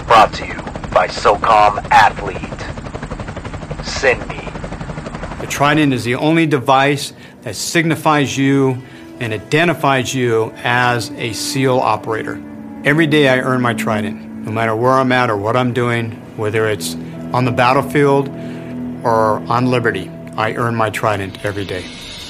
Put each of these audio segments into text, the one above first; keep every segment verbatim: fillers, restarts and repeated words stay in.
Brought to you by SOCOM Athlete. Send me. The Trident is the only device that signifies you and identifies you as a SEAL operator. Every day I earn my Trident, no matter where I'm at or what I'm doing, whether it's on the battlefield or on liberty. I earn my Trident every day.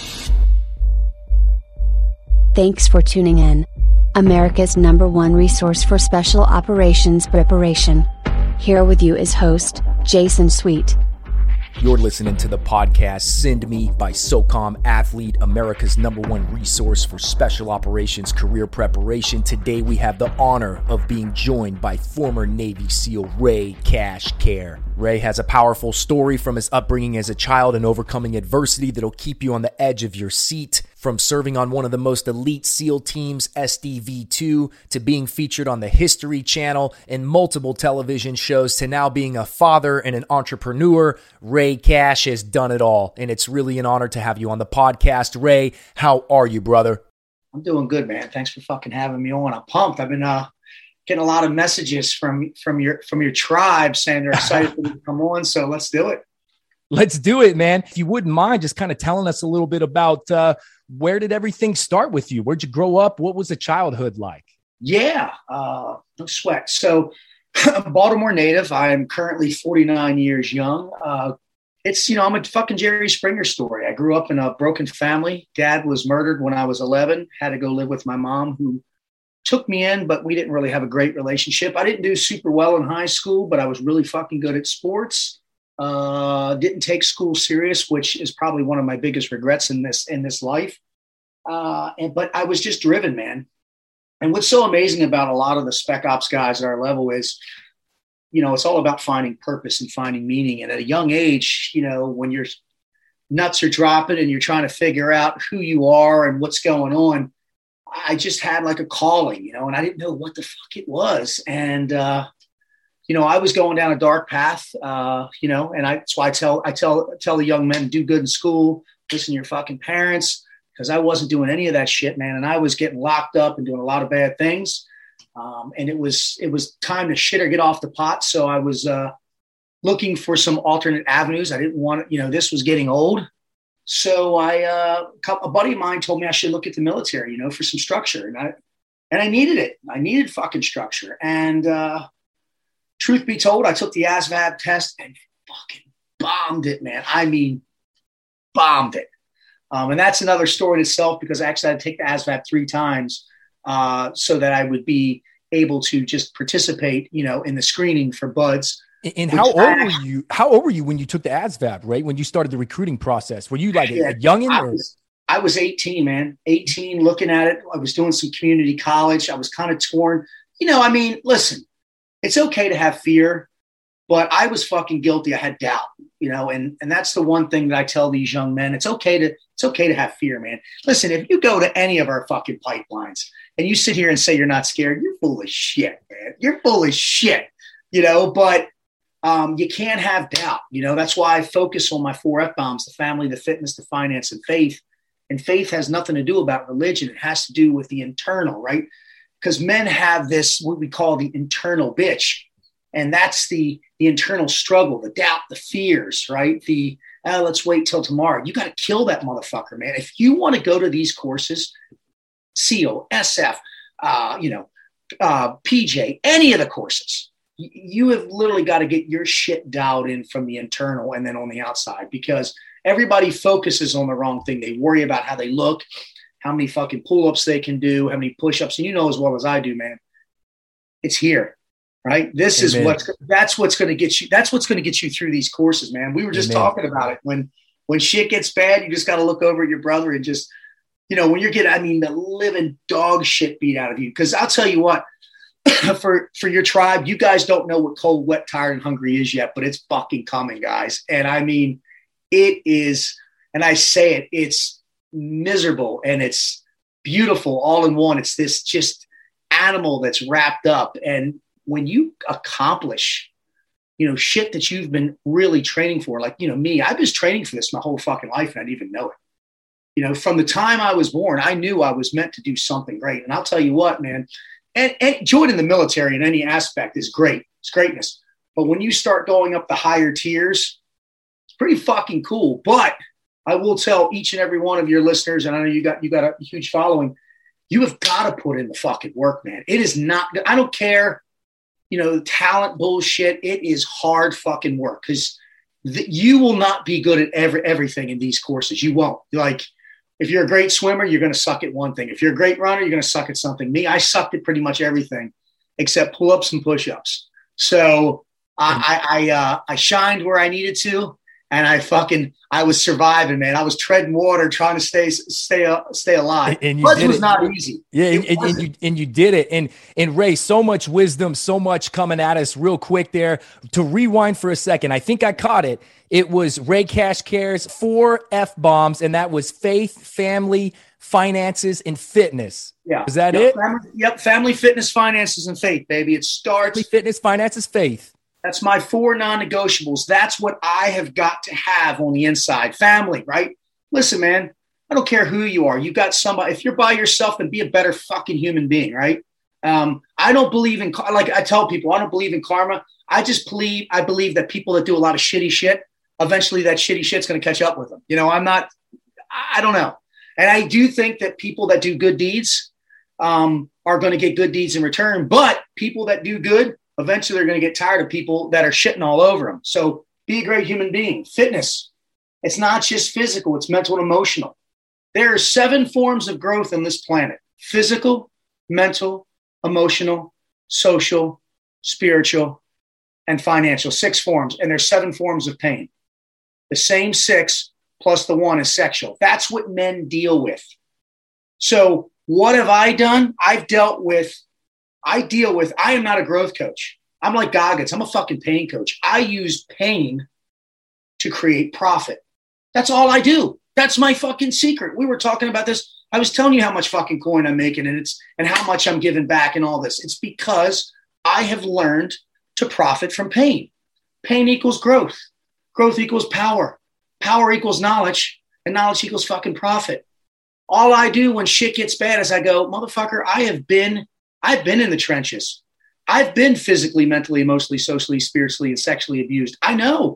Thanks for tuning in. America's number one resource for special operations preparation. Here with you is host, Jason Sweet. You're listening to the podcast Send Me by SOCOM Athlete, America's number one resource for special operations career preparation. Today we have the honor of being joined by former Navy SEAL Ray Cashcare. Ray has a powerful story from his upbringing as a child and overcoming adversity that'll keep you on the edge of your seat. From serving on one of the most elite SEAL teams, S D V two, to being featured on the History Channel and multiple television shows, to now being a father and an entrepreneur, Ray Cash has done it all. And it's really an honor to have you on the podcast. Ray, how are you, brother? I'm doing good, man. Thanks for fucking having me on. I'm pumped. I've been uh, getting a lot of messages from from your from your tribe saying they're excited for me to come on. So let's do it. Let's do it, man. If you wouldn't mind just kind of telling us a little bit about uh, where did everything start with you? Where'd you grow up? What was the childhood like? Yeah, uh, no sweat. So I'm a Baltimore native. I am currently forty-nine years young. Uh, it's, you know, I'm a fucking Jerry Springer story. I grew up in a broken family. Dad was murdered when I was eleven, had to go live with my mom, who took me in, but we didn't really have a great relationship. I didn't do super well in high school, but I was really fucking good at sports. Uh, didn't take school serious, which is probably one of my biggest regrets in this, in this life. Uh, and, but I was just driven, man. And what's so amazing about a lot of the spec ops guys at our level is, you know, it's all about finding purpose and finding meaning. And at a young age, you know, when your nuts are dropping and you're trying to figure out who you are and what's going on, I just had like a calling, you know, and I didn't know what the fuck it was. And, uh, you know, I was going down a dark path, uh, you know, and I, that's why I tell, I tell, tell the young men, do good in school, listen to your fucking parents, because I wasn't doing any of that shit, man. And I was getting locked up and doing a lot of bad things. Um, and it was, it was time to shit or get off the pot. So I was uh, looking for some alternate avenues. I didn't want to, you know, this was getting old. So I, uh, a buddy of mine told me I should look at the military, you know, for some structure. And I, and I needed it. I needed fucking structure. And, uh, truth be told, I took the A S V A B test and fucking bombed it, man. I mean, bombed it. Um, and that's another story in itself, because I actually had to take the A S V A B three times uh, so that I would be able to just participate, you know, in the screening for buds. And how old I, were you? How old were you when you took the A S V A B, right? When you started the recruiting process? Were you like a, a youngin'? I or? was, I was eighteen, man. eighteen, looking at it. I was doing some community college. I was kind of torn. You know, I mean, listen. It's okay to have fear, but I was fucking guilty. I had doubt, you know, and, and that's the one thing that I tell these young men. It's okay to, it's okay to have fear, man. Listen, if you go to any of our fucking pipelines and you sit here and say you're not scared, you're full of shit, man. You're full of shit, you know, but um, you can't have doubt. You know, that's why I focus on my four F bombs, the family, the fitness, the finance, and faith. And faith has nothing to do about religion. It has to do with the internal, right? Because men have this, what we call the internal bitch. And that's the, the internal struggle, the doubt, the fears, right? The, oh, let's wait till tomorrow. You got to kill that motherfucker, man. If you want to go to these courses, SEAL, S F, uh, you know, uh, P J, any of the courses, y- you have literally got to get your shit dialed in from the internal and then on the outside, because everybody focuses on the wrong thing. They worry about how they look, how many fucking pull-ups they can do, how many push-ups. And you know as well as I do, man, it's here, right? This Amen. is what's, that's what's going to get you, that's what's going to get you through these courses, man. We were just Amen. talking about it. When, when shit gets bad, you just got to look over at your brother and just, you know, when you're getting, I mean, the living dog shit beat out of you. Cause I'll tell you what, for, for your tribe, you guys don't know what cold, wet, tired, and hungry is yet, but it's fucking coming, guys. And I mean, it is, and I say it, it's miserable and it's beautiful all in one. It's this just animal that's wrapped up. And when you accomplish, you know, shit that you've been really training for, like, you know, me, I've been training for this my whole fucking life and I didn't even know it. You know, from the time I was born, I knew I was meant to do something great. And I'll tell you what, man, and, and joining the military in any aspect is great. It's greatness. But when you start going up the higher tiers, it's pretty fucking cool. But I will tell each and every one of your listeners, and I know you got you got a huge following, you have got to put in the fucking work, man. It is not, I don't care, you know, talent bullshit. It is hard fucking work because th- you will not be good at every everything in these courses. You won't. Like, if you're a great swimmer, you're going to suck at one thing. If you're a great runner, you're going to suck at something. Me, I sucked at pretty much everything except pull-ups and push-ups. So I, I, I, uh, I shined where I needed to. And I fucking, I was surviving, man. I was treading water, trying to stay, stay, uh, stay alive. And you but did it was it. not easy. Yeah, and, and, and you and you did it. And and Ray, so much wisdom, so much coming at us real quick there. To rewind for a second, I think I caught it. It was Ray Kashkare's four F bombs, and that was faith, family, finances, and fitness. Yeah, is that yep, it? Family, yep, family, fitness, finances, and faith, baby. It starts. Family, fitness, finances, faith. That's my four non-negotiables. That's what I have got to have on the inside. Family, right? Listen, man, I don't care who you are. You got somebody. If you're by yourself, then be a better fucking human being, right? Um, I don't believe in, like I tell people, I don't believe in karma. I just believe, I believe that people that do a lot of shitty shit, eventually that shitty shit's going to catch up with them. You know, I'm not, I don't know. And I do think that people that do good deeds um, are going to get good deeds in return. But people that do good, eventually they're going to get tired of people that are shitting all over them. So be a great human being. Fitness. It's not just physical. It's mental and emotional. There are seven forms of growth on this planet: physical, mental, emotional, social, spiritual, and financial. Six forms. And there's seven forms of pain. The same six plus the one is sexual. That's what men deal with. So what have I done? I've dealt with I deal with, I am not a growth coach. I'm like Goggins. I'm a fucking pain coach. I use pain to create profit. That's all I do. That's my fucking secret. We were talking about this. I was telling you how much fucking coin I'm making and it's, and how much I'm giving back and all this. It's because I have learned to profit from pain. Pain equals growth. Growth equals power. Power equals knowledge, and knowledge equals fucking profit. All I do when shit gets bad is I go, motherfucker, I have been I've been in the trenches. I've been physically, mentally, emotionally, socially, spiritually, and sexually abused. I know.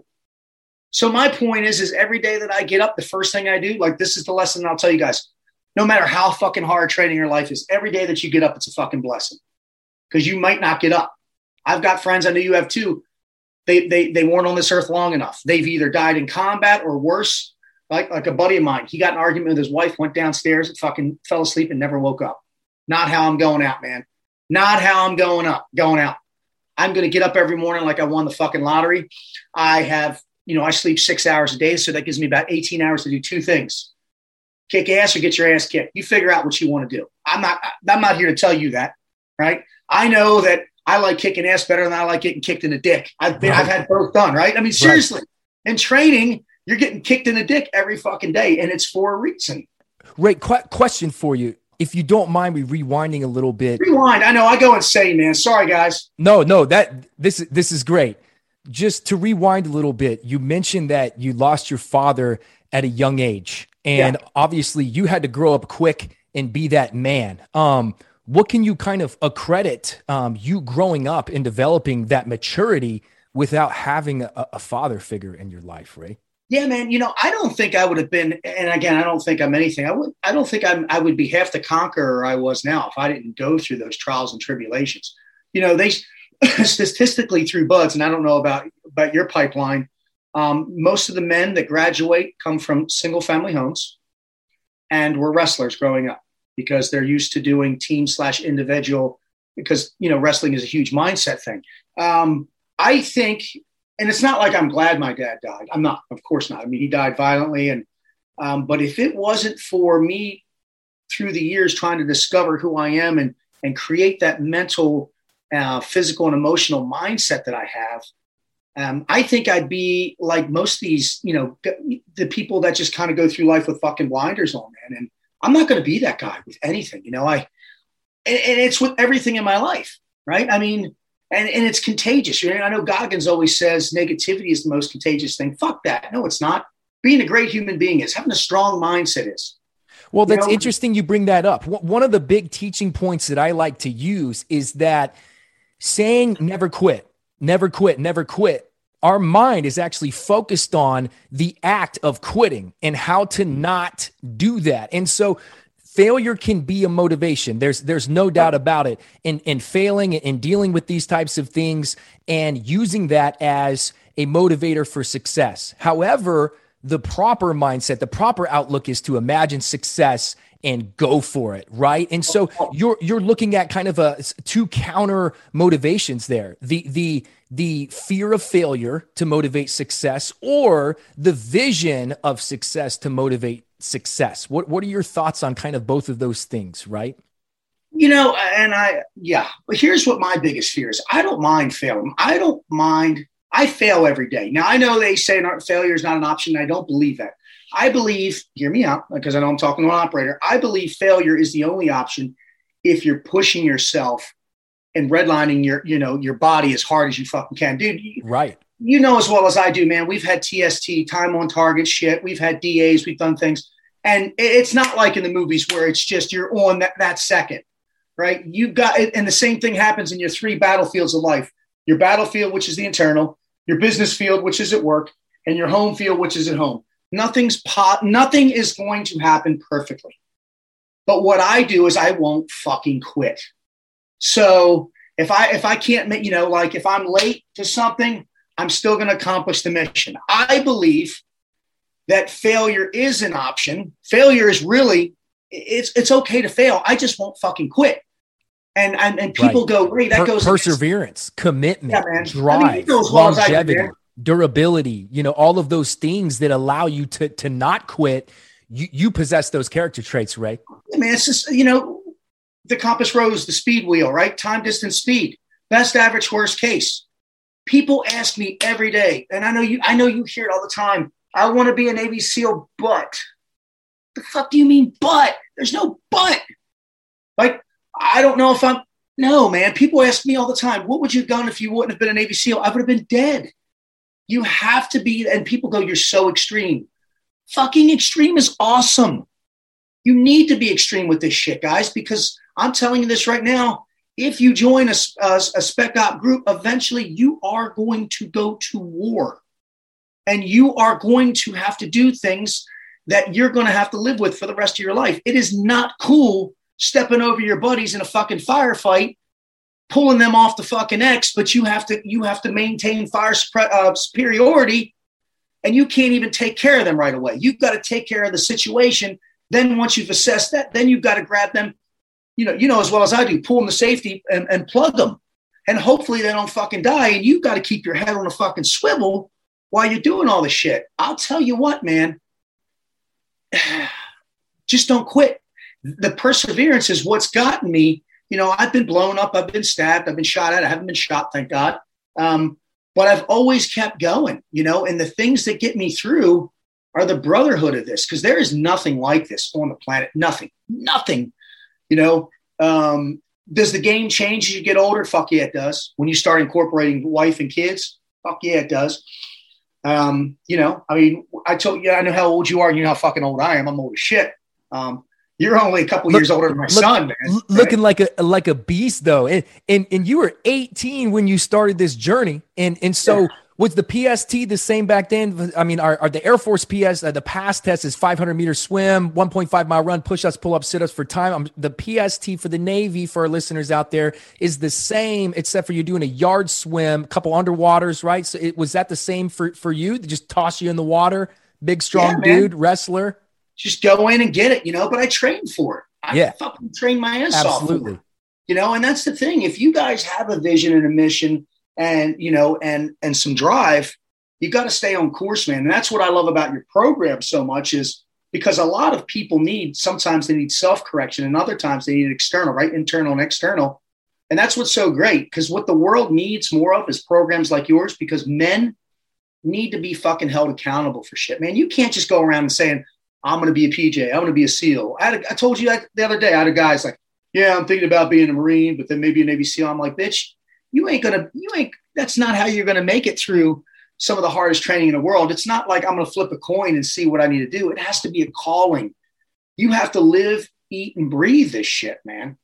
So my point is, is every day that I get up, the first thing I do, like this is the lesson I'll tell you guys, no matter how fucking hard training your life is, every day that you get up, it's a fucking blessing because you might not get up. I've got friends, I know you have too. They, they, they weren't on this earth long enough. They've either died in combat or worse. Like, like a buddy of mine, he got in an argument with his wife, went downstairs and fucking fell asleep and never woke up. Not how I'm going out, man. Not how I'm going up, going out. I'm going to get up every morning like I won the fucking lottery. I have, you know, I sleep six hours a day. So that gives me about eighteen hours to do two things: kick ass or get your ass kicked. You figure out what you want to do. I'm not, I'm not here to tell you that, right? I know that I like kicking ass better than I like getting kicked in the dick. I've been, right. I've had both done, right? I mean, seriously, right. In training, you're getting kicked in the dick every fucking day. And it's for a reason. Ray, qu- question for you. If you don't mind me rewinding a little bit. Rewind. I know I go insane, man. Sorry, guys. No, no, that this this is great. Just to rewind a little bit, you mentioned that you lost your father at a young age, and yeah. Obviously you had to grow up quick and be that man. Um, what can you kind of accredit um, you growing up and developing that maturity without having a, a father figure in your life, Ray? Yeah, man. You know, I don't think I would have been, and again, I don't think I'm anything. I would, I don't think I'm, I would be half the conqueror I was now if I didn't go through those trials and tribulations. You know, they statistically through buds, and I don't know about, about your pipeline. Um, most of the men that graduate come from single family homes and were wrestlers growing up because they're used to doing team slash individual because, you know, wrestling is a huge mindset thing. Um, I think, and it's not like I'm glad my dad died. I'm not, of course not. I mean, he died violently. And, um, but if it wasn't for me through the years trying to discover who I am and, and create that mental, uh, physical and emotional mindset that I have, um, I think I'd be like most of these, you know, the people that just kind of go through life with fucking blinders on, man. And I'm not going to be that guy with anything, you know, I, and, and it's with everything in my life, right? I mean, And and it's contagious. You know, I know Goggins always says negativity is the most contagious thing. Fuck that. No, it's not. Being a great human being is. Having a strong mindset is. Well, that's you know? interesting you bring that up. One of the big teaching points that I like to use is that saying never quit never quit, never quit. Our mind is actually focused on the act of quitting and how to not do that. And so failure can be a motivation. There's there's no doubt about it. In in failing and dealing with these types of things and using that as a motivator for success. However, the proper mindset, the proper outlook is to imagine success and go for it, right? And so you're you're looking at kind of a two counter motivations there. The the the fear of failure to motivate success, or the vision of success to motivate success. What what are your thoughts on kind of both of those things, right? You know, and I, yeah, but here's what my biggest fear is. I don't mind failing. I don't mind. I fail every day. Now, I know they say failure is not an option. I don't believe that. I believe, hear me out, because I know I'm talking to an operator. I believe failure is the only option if you're pushing yourself and redlining your, you know, your body as hard as you fucking can. Dude, right. You know as well as I do, man, we've had T S T, time on target shit. We've had D As, we've done things. And it's not like in the movies where it's just you're on that, that second, right? You got it. And the same thing happens in your three battlefields of life. Your battlefield, which is the internal, your business field, which is at work, and your home field, which is at home. Nothing's pot, nothing is going to happen perfectly. But what I do is I won't fucking quit. So if I if I can't make, you know, like if I'm late to something, I'm still going to accomplish the mission. I believe that failure is an option. Failure is really, it's it's okay to fail. I just won't fucking quit. And and, and people right. go, great, that per- goes perseverance, against, commitment, yeah, drive, I mean, well longevity, do, durability, you know, all of those things that allow you to to not quit. You you possess those character traits, Ray. Yeah, man, it's just, you know, the compass rose, the speed wheel, right? Time, distance, speed, best, average, worst case. People ask me every day, and I know you, I know you hear it all the time. I want to be a Navy SEAL, but the fuck do you mean, but? There's no but. Like, I don't know if I'm, no, man. People ask me all the time, what would you have done if you wouldn't have been a Navy SEAL? I would have been dead. You have to be, and people go, you're so extreme. Fucking extreme is awesome. You need to be extreme with this shit, guys, because I'm telling you this right now. If you join a, a, a spec op group, eventually you are going to go to war. And you are going to have to do things that you're going to have to live with for the rest of your life. It is not cool stepping over your buddies in a fucking firefight, pulling them off the fucking X, but you have to you have to maintain fire uh, superiority, and you can't even take care of them right away. You've got to take care of the situation. Then once you've assessed that, then you've got to grab them. You know, you know as well as I do, pull them to safety and, and plug them. And hopefully they don't fucking die. And you've got to keep your head on a fucking swivel while you're doing all this shit. I'll tell you what, man, just don't quit. The perseverance is what's gotten me. You know, I've been blown up. I've been stabbed. I've been shot at. I haven't been shot, thank God. Um, but I've always kept going, you know, and the things that get me through are the brotherhood of this, because there is nothing like this on the planet. Nothing, nothing. You know, um, does the game change as you get older? Fuck yeah, it does. When you start incorporating wife and kids, fuck yeah, it does. Um, you know, I mean, I told you, I know how old you are, and you know how fucking old I am. I'm old as shit. Um, you're only a couple look, years older than my look, son, man. L- looking like a like a beast, though, and and and you were eighteen when you started this journey, and and so. Yeah. Was the P S T the same back then? I mean, are, are the Air Force P S, uh, the pass test is five hundred meter swim, one point five mile run, push-ups, pull-ups, sit-ups for time. Um, the P S T for the Navy, for our listeners out there, is the same, except for you're doing a yard swim, a couple underwaters, right? So it, was that the same for, for you? They just toss you in the water, big, strong yeah, dude, wrestler? Just go in and get it, you know, but I trained for it. I yeah. fucking trained my ass off. Absolutely. You know, and that's the thing. If you guys have a vision and a mission, and, you know, and, and some drive, you got to stay on course, man. And that's what I love about your program so much, is because a lot of people need, sometimes they need self-correction, and other times they need external, right? Internal and external. And that's what's so great, because what the world needs more of is programs like yours, because men need to be fucking held accountable for shit, man. You can't just go around and saying, I'm going to be a P J. I'm going to be a SEAL. I, had a, I told you that the other day. I had a guy's like, yeah, I'm thinking about being a Marine, but then maybe a Navy SEAL. I'm like, bitch, You ain't gonna, you ain't, that's not how you're gonna make it through some of the hardest training in the world. It's not like I'm gonna flip a coin and see what I need to do. It has to be a calling. You have to live, eat, and breathe this shit, man.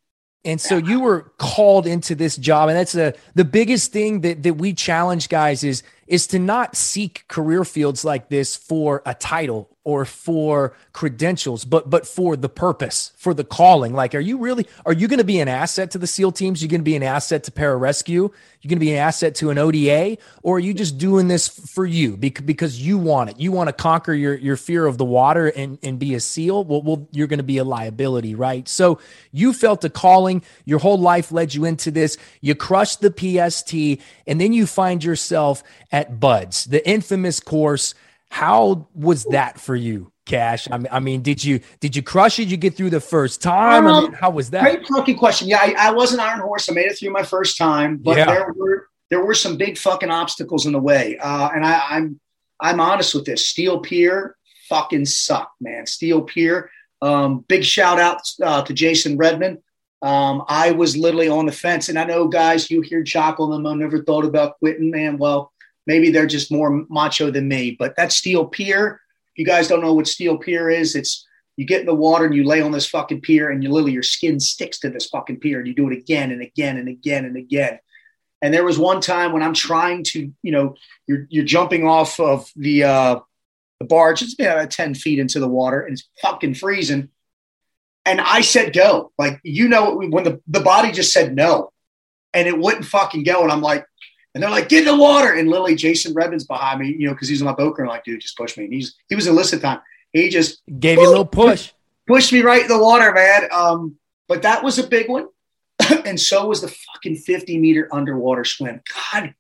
And so you were called into this job. And that's a, the biggest thing that, that we challenge guys is, is to not seek career fields like this for a title or for credentials, but, but for the purpose, for the calling. Like, are you really, are you going to be an asset to the SEAL teams? You're going to be an asset to pararescue? You're going to be an asset to an O D A? Or are you just doing this for you because you want it? You want to conquer your, your fear of the water and, and be a SEAL? Well, well, you're going to be a liability, right? So you felt a calling. Your whole life led you into this. You crushed the P S T, and then you find yourself at BUD/S, the infamous course. How was that for you, Cash? I mean, I mean, did you did you crush it? Did you get through the first time? I mean, how was that? Great fucking question. Yeah, I, I was an Iron Horse. I made it through my first time, but yeah. there were there were some big fucking obstacles in the way. Uh, and I, I'm I'm honest with this. Steel Pier fucking sucked, man. Steel Pier. Um, big shout out uh, to Jason Redman. Um, I was literally on the fence, and I know, guys, you hear Jocko and them. I never thought about quitting, man. Well, maybe they're just more macho than me, but that Steel Pier, if you guys don't know what Steel Pier is, it's you get in the water and you lay on this fucking pier and you literally, your skin sticks to this fucking pier and you do it again and again and again and again. And there was one time when I'm trying to, you know, you're, you're jumping off of the, uh, the barge. It's been about ten feet into the water and it's fucking freezing. And I said, go, like, you know, when the, the body just said no and it wouldn't fucking go. And I'm like, and they're like, get in the water. And literally Jason Redman's behind me, you know, because he's on my boat crew. I'm like, dude, just push me. And he's he was enlisted time. He just gave you a little push. Pushed me right in the water, man. Um, but that was a big one. And so was the fucking fifty meter underwater swim. God,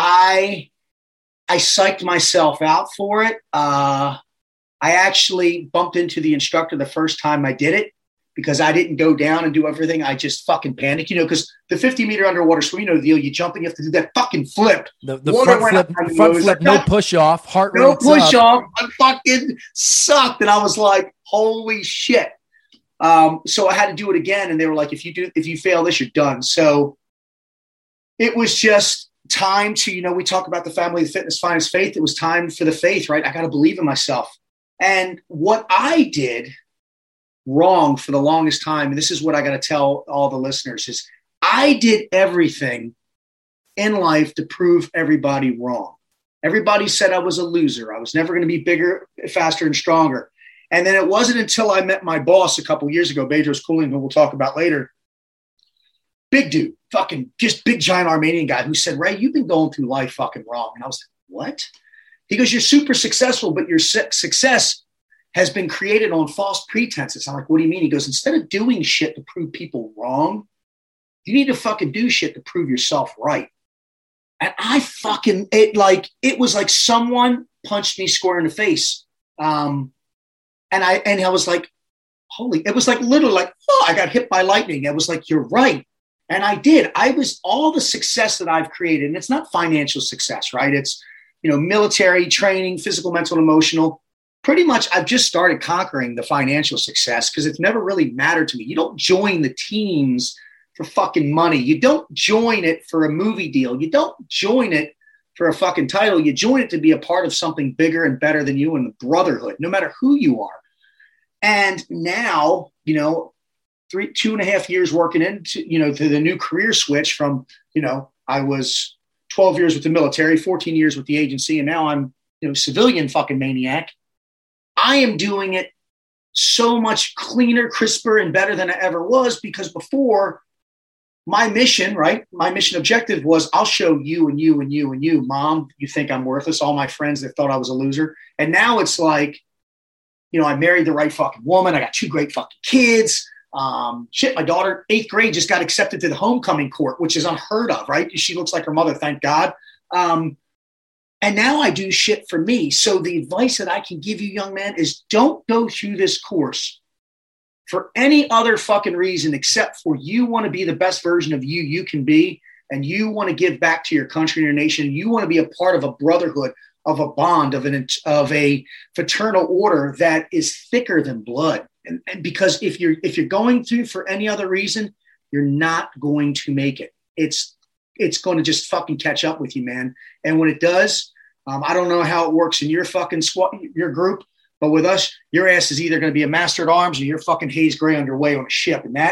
I I psyched myself out for it. Uh, I actually bumped into the instructor the first time I did it, because I didn't go down and do everything. I just fucking panicked, you know, because the fifty meter underwater swim, you know, the deal, you jump and you have to do that fucking flip. The, the front flip, front flip, no push off, heart rate No push off. I fucking sucked. And I was like, holy shit. Um, so I had to do it again. And they were like, if you do, if you fail this, you're done. So it was just time to, you know, we talk about the family of fitness, finest faith. It was time for the faith, right? I got to believe in myself. And what I did wrong for the longest time, and this is what I got to tell all the listeners, is I did everything in life to prove everybody wrong. Everybody said I was a loser. I was never going to be bigger, faster, and stronger. And then it wasn't until I met my boss a couple years ago, Bedros Keuilian, who we'll talk about later. Big dude, fucking just big giant Armenian guy, who said, Ray, you've been going through life fucking wrong. And I was like, what? He goes, you're super successful, but your su- success has been created on false pretenses. I'm like, what do you mean? He goes, instead of doing shit to prove people wrong, you need to fucking do shit to prove yourself right. And I fucking, it like, it was like someone punched me square in the face. Um, and I, and I was like, holy, it was like literally like, oh, I got hit by lightning. It was like, you're right. And I did. I was all the success that I've created. And it's not financial success, right? It's, you know, military training, physical, mental, and emotional. Pretty much I've just started conquering the financial success because it's never really mattered to me. You don't join the teams for fucking money. You don't join it for a movie deal. You don't join it for a fucking title. You join it to be a part of something bigger and better than you and the brotherhood, no matter who you are. And now, you know, three, two and a half years working into, you know, to the new career switch from, you know, I was twelve years with the military, fourteen years with the agency, and now I'm, you know, civilian fucking maniac. I am doing it so much cleaner, crisper, and better than I ever was, because before my mission, right? My mission objective was I'll show you and you and you and you, Mom, you think I'm worthless. All my friends that thought I was a loser. And now it's like, you know, I married the right fucking woman. I got two great fucking kids. Um, shit, my daughter, eighth grade, just got accepted to the homecoming court, which is unheard of, right? She looks like her mother, thank God. Um, And now I do shit for me. So the advice that I can give you, young man, is don't go through this course for any other fucking reason except for you want to be the best version of you you can be, and you want to give back to your country and your nation. You want to be a part of a brotherhood, of a bond, of an of a fraternal order that is thicker than blood. And, and because if you're if you're going through for any other reason, you're not going to make it. It's it's going to just fucking catch up with you, man. And when it does, um, I don't know how it works in your fucking squad, your group, but with us, your ass is either going to be a master at arms or you're fucking Hayes Gray underway on a ship. And that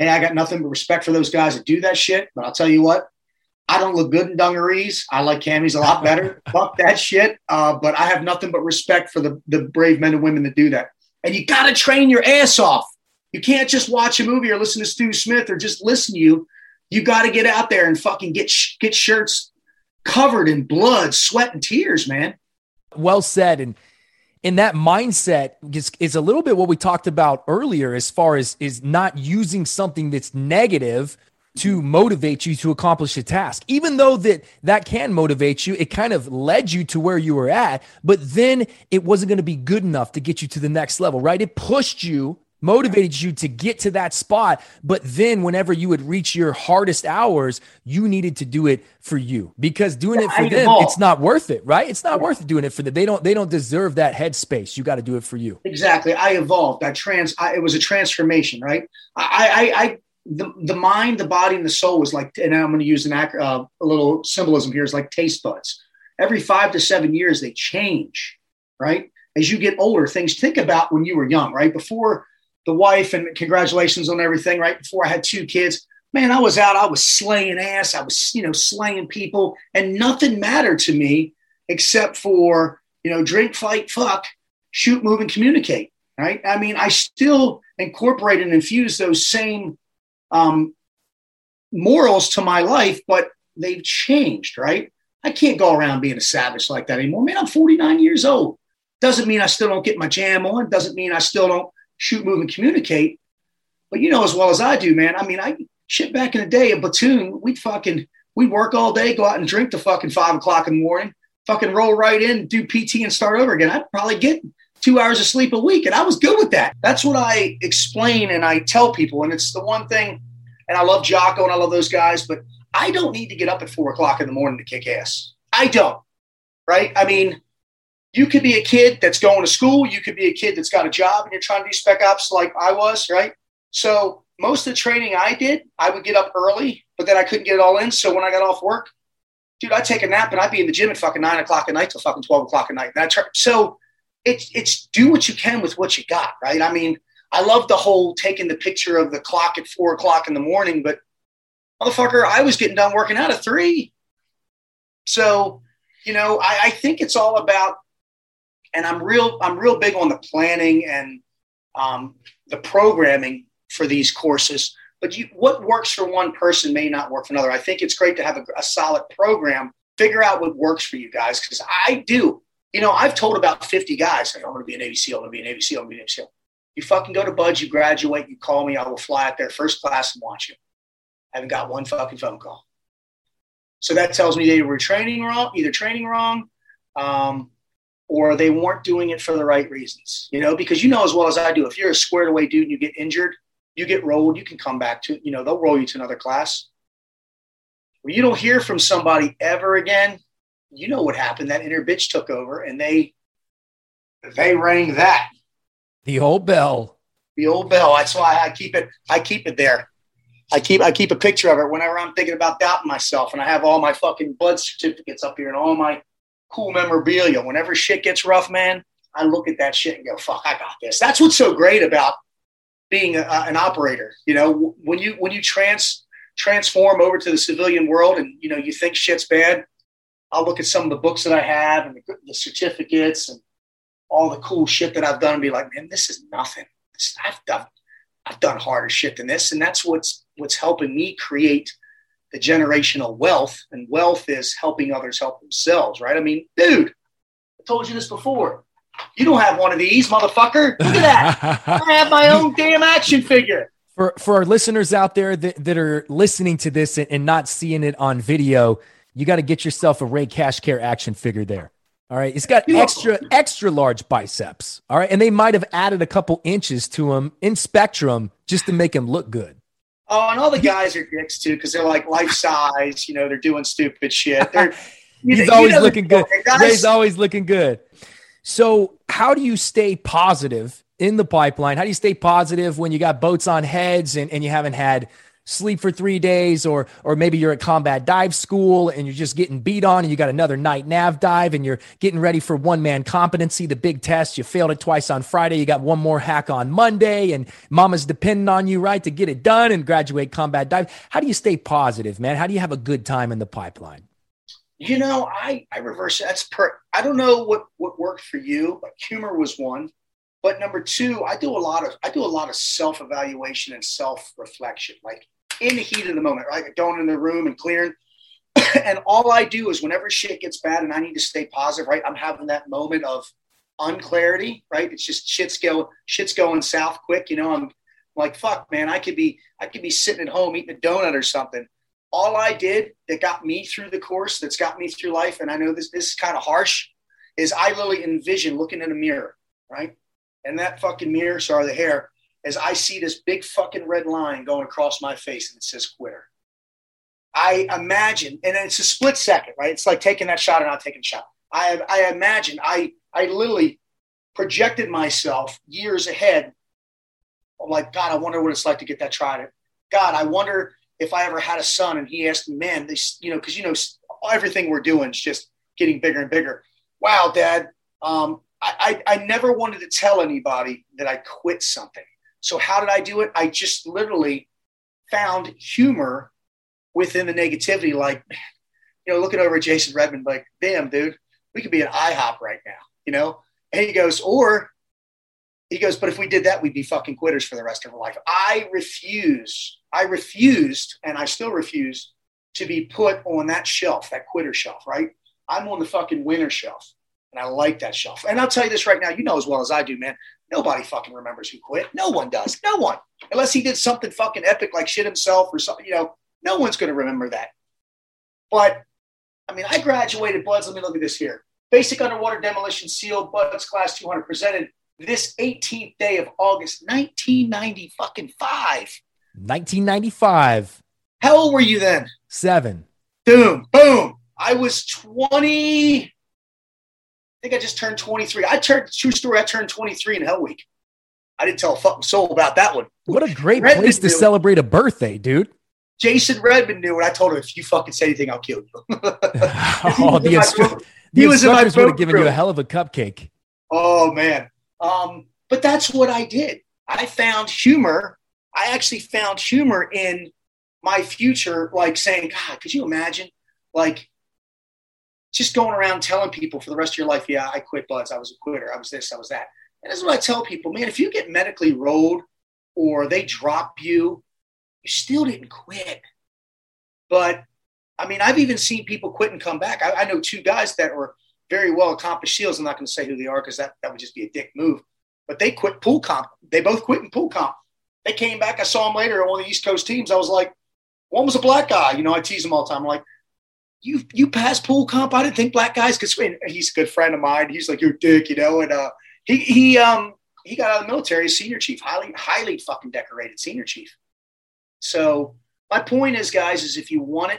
Hey, I got nothing but respect for those guys that do that shit. But I'll tell you what, I don't look good in dungarees. I like camis a lot better. Fuck that shit. Uh, but I have nothing but respect for the, the brave men and women that do that. And you got to train your ass off. You can't just watch a movie or listen to Stu Smith or just listen to you. You got to get out there and fucking get sh- get shirts covered in blood, sweat, and tears, man. Well said. And and that mindset is, is a little bit what we talked about earlier, as far as is not using something that's negative to motivate you to accomplish a task. Even though that that can motivate you, it kind of led you to where you were at, but then it wasn't going to be good enough to get you to the next level, right? It pushed you, motivated you to get to that spot. But then whenever you would reach your hardest hours, you needed to do it for you, because doing yeah, it for I them, evolved. it's not worth it, right? It's not Yeah. worth it doing it for them. They don't, they don't deserve that headspace. You got to do it for you. Exactly. I evolved. I trans. I, it was a transformation, right? I, I, I, the the mind, the body, and the soul was like, and I'm going to use an ac- uh, a little symbolism here, is like taste buds. Every five to seven years, they change, right? As you get older, things. Think about when you were young, right? Before the wife, and congratulations on everything, right? Before I had two kids, man, I was out. I was slaying ass. I was, you know, slaying people, and nothing mattered to me except for, you know, drink, fight, fuck, shoot, move, and communicate, right? I mean, I still incorporate and infuse those same um, morals to my life, but they've changed, right? I can't go around being a savage like that anymore. Man, I'm forty-nine years old. Doesn't mean I still don't get my jam on. Doesn't mean I still don't shoot, move, and communicate. But you know as well as I do, man. I mean, I shit back in the day, a platoon, we'd fucking, we'd work all day, go out and drink to fucking five o'clock in the morning, fucking roll right in, do P T and start over again. I'd probably get two hours of sleep a week. And I was good with that. That's what I explain and I tell people. And it's the one thing, and I love Jocko and I love those guys, but I don't need to get up at four o'clock in the morning to kick ass. I don't, right? I mean, you could be a kid that's going to school. You could be a kid that's got a job and you're trying to do spec ops like I was, right? So most of the training I did, I would get up early, but then I couldn't get it all in. So when I got off work, dude, I'd take a nap and I'd be in the gym at fucking nine o'clock at night till fucking twelve o'clock at night. And I try, so it's, it's do what you can with what you got, right? I mean, I love the whole taking the picture of the clock at four o'clock in the morning, but motherfucker, I was getting done working out at three. So, you know, I, I think it's all about, and I'm real, I'm real big on the planning and um, the programming for these courses, but you, what works for one person may not work for another. I think it's great to have a, a solid program, figure out what works for you guys. Cause I do, you know, I've told about fifty guys, like, I'm going to be a Navy SEAL, I'm going to be a Navy SEAL, I'm going to be a Navy SEAL. You fucking go to Buds, you graduate, you call me, I will fly out there first class and watch you. I haven't got one fucking phone call. So that tells me they were training wrong, either training wrong, um, or they weren't doing it for the right reasons, you know, because you know as well as I do, if you're a squared away dude and you get injured, you get rolled, you can come back to, you know, they'll roll you to another class. When you don't hear from somebody ever again, you know what happened. That inner bitch took over and they, they rang that. The old bell. The old bell. That's why I keep it, I keep it there. I keep, I keep a picture of it whenever I'm thinking about doubting myself, and I have all my fucking blood certificates up here and all my cool memorabilia. Whenever shit gets rough, man, I look at that shit and go, fuck, I got this. That's what's so great about being a, an operator. You know, when you, when you trans transform over to the civilian world and, you know, you think shit's bad, I'll look at some of the books that I have and the, the certificates and all the cool shit that I've done and be like, man, this is nothing. This, I've done, I've done harder shit than this. And that's what's, what's helping me create the generational wealth. And wealth is helping others help themselves, right? I mean, dude, I told you this before. You don't have one of these, motherfucker. Look at that. I have my own damn action figure. For for our listeners out there that, that are listening to this and, and not seeing it on video, you got to get yourself a Ray Cashcare action figure there. All right. It's got extra, extra large biceps. All right. And they might have added a couple inches to him in Spectrum just to make him look good. Oh, and all the guys are dicks too, because they're like life size. You know, they're doing stupid shit. They're, He's know, always you know, looking good. Guys, Ray's always looking good. So how do you stay positive in the pipeline? How do you stay positive when you got boats on heads and, and you haven't had sleep for three days, or or maybe you're at combat dive school and you're just getting beat on and you got another night nav dive and you're getting ready for one-man competency, the big test. You failed it twice on Friday. You got one more hack on Monday and mama's depending on you, right, to get it done and graduate combat dive. How do you stay positive, man? How do you have a good time in the pipeline? You know, I, I reverse it. That's per, I don't know what, what worked for you, but humor was one. But number two, I do a lot of I do a lot of self-evaluation and self-reflection, like in the heat of the moment, right? Going in the room and clearing. And all I do is whenever shit gets bad and I need to stay positive, right? I'm having that moment of unclarity, right? It's just shit's go shit's going south quick. You know, I'm like, fuck, man, I could be I could be sitting at home eating a donut or something. All I did that got me through the course, that's got me through life, and I know this this is kind of harsh, is I literally envision looking in a mirror, right? And that fucking mirror, sorry, the hair, as I see this big fucking red line going across my face and it says quitter. I imagine, and it's a split second, right? It's like taking that shot or not taking a shot. I I imagine, I I literally projected myself years ahead. I'm like, God, I wonder what it's like to get that tried. God, I wonder if I ever had a son and he asked me, man, this, you know, because, you know, everything we're doing is just getting bigger and bigger. Wow, Dad. Um, I, I, I never wanted to tell anybody that I quit something. So how did I do it? I just literally found humor within the negativity. Like, you know, looking over at Jason Redman, like, damn, dude, we could be at IHOP right now, you know? And he goes, or he goes, but if we did that, we'd be fucking quitters for the rest of our life. I refuse. I refused, and I still refuse to be put on that shelf, that quitter shelf, right? I'm on the fucking winner shelf. And I like that shelf. And I'll tell you this right now, you know as well as I do, man. Nobody fucking remembers who quit. No one does. No one. Unless he did something fucking epic like shit himself or something, you know, no one's going to remember that. But, I mean, I graduated, Buds. Let me look at this here. Basic Underwater Demolition SEAL, Buds Class two hundred, presented this eighteenth day of August, nineteen ninety-five. nineteen ninety-five. How old were you then? Seven. Boom. Boom. I was twenty. I think I just turned twenty-three. I turned, true story, I turned twenty-three in Hell Week. I didn't tell a fucking soul about that one. What a great Redman place to celebrate a birthday, dude. Jason Redman knew it. I told him, if you fucking say anything, I'll kill you. oh, the, instru- the instructors would have given you a hell of a cupcake. Oh, man. Um, but that's what I did. I found humor. I actually found humor in my future, like saying, God, could you imagine? Like, just going around telling people for the rest of your life, yeah, I quit, Buds. I was a quitter. I was this, I was that. And that's what I tell people, man, if you get medically rolled or they drop you, you still didn't quit. But, I mean, I've even seen people quit and come back. I, I know two guys that were very well accomplished SEALs. I'm not going to say who they are because that, that would just be a dick move. But they quit pool comp. They both quit in pool comp. They came back. I saw them later on one of the East Coast teams. I was like, one was a black guy. You know, I tease him all the time. I'm like, You you passed pool comp? I didn't think black guys could swim. He's a good friend of mine. He's like, you're a dick, you know. And uh, he he um he got out of the military, senior chief, highly highly fucking decorated senior chief. So my point is, guys, is if you want it,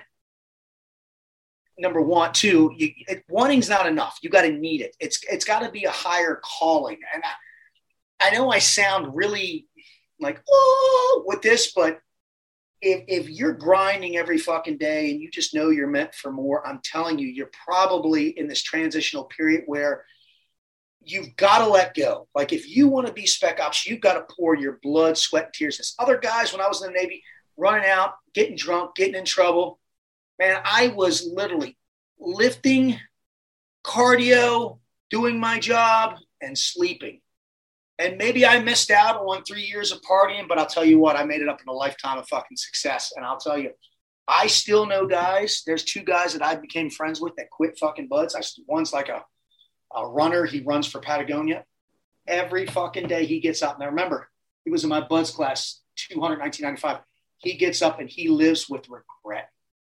number one, two, you, it, wanting's not enough. You got to need it. It's it's got to be a higher calling. And I, I know I sound really like oh with this, but If, if you're grinding every fucking day and you just know you're meant for more, I'm telling you, you're probably in this transitional period where you've got to let go. Like if you want to be Spec Ops, you've got to pour your blood, sweat, and tears. There's other guys when I was in the Navy running out, getting drunk, getting in trouble. Man, I was literally lifting, cardio, doing my job, and sleeping. And maybe I missed out on three years of partying, but I'll tell you what, I made it up in a lifetime of fucking success. And I'll tell you, I still know guys. There's two guys that I became friends with that quit fucking Buds. I, one's like a, a runner. He runs for Patagonia. Every fucking day he gets up. Now remember, he was in my Buds class, two hundred, nineteen ninety-five. He gets up and he lives with regret.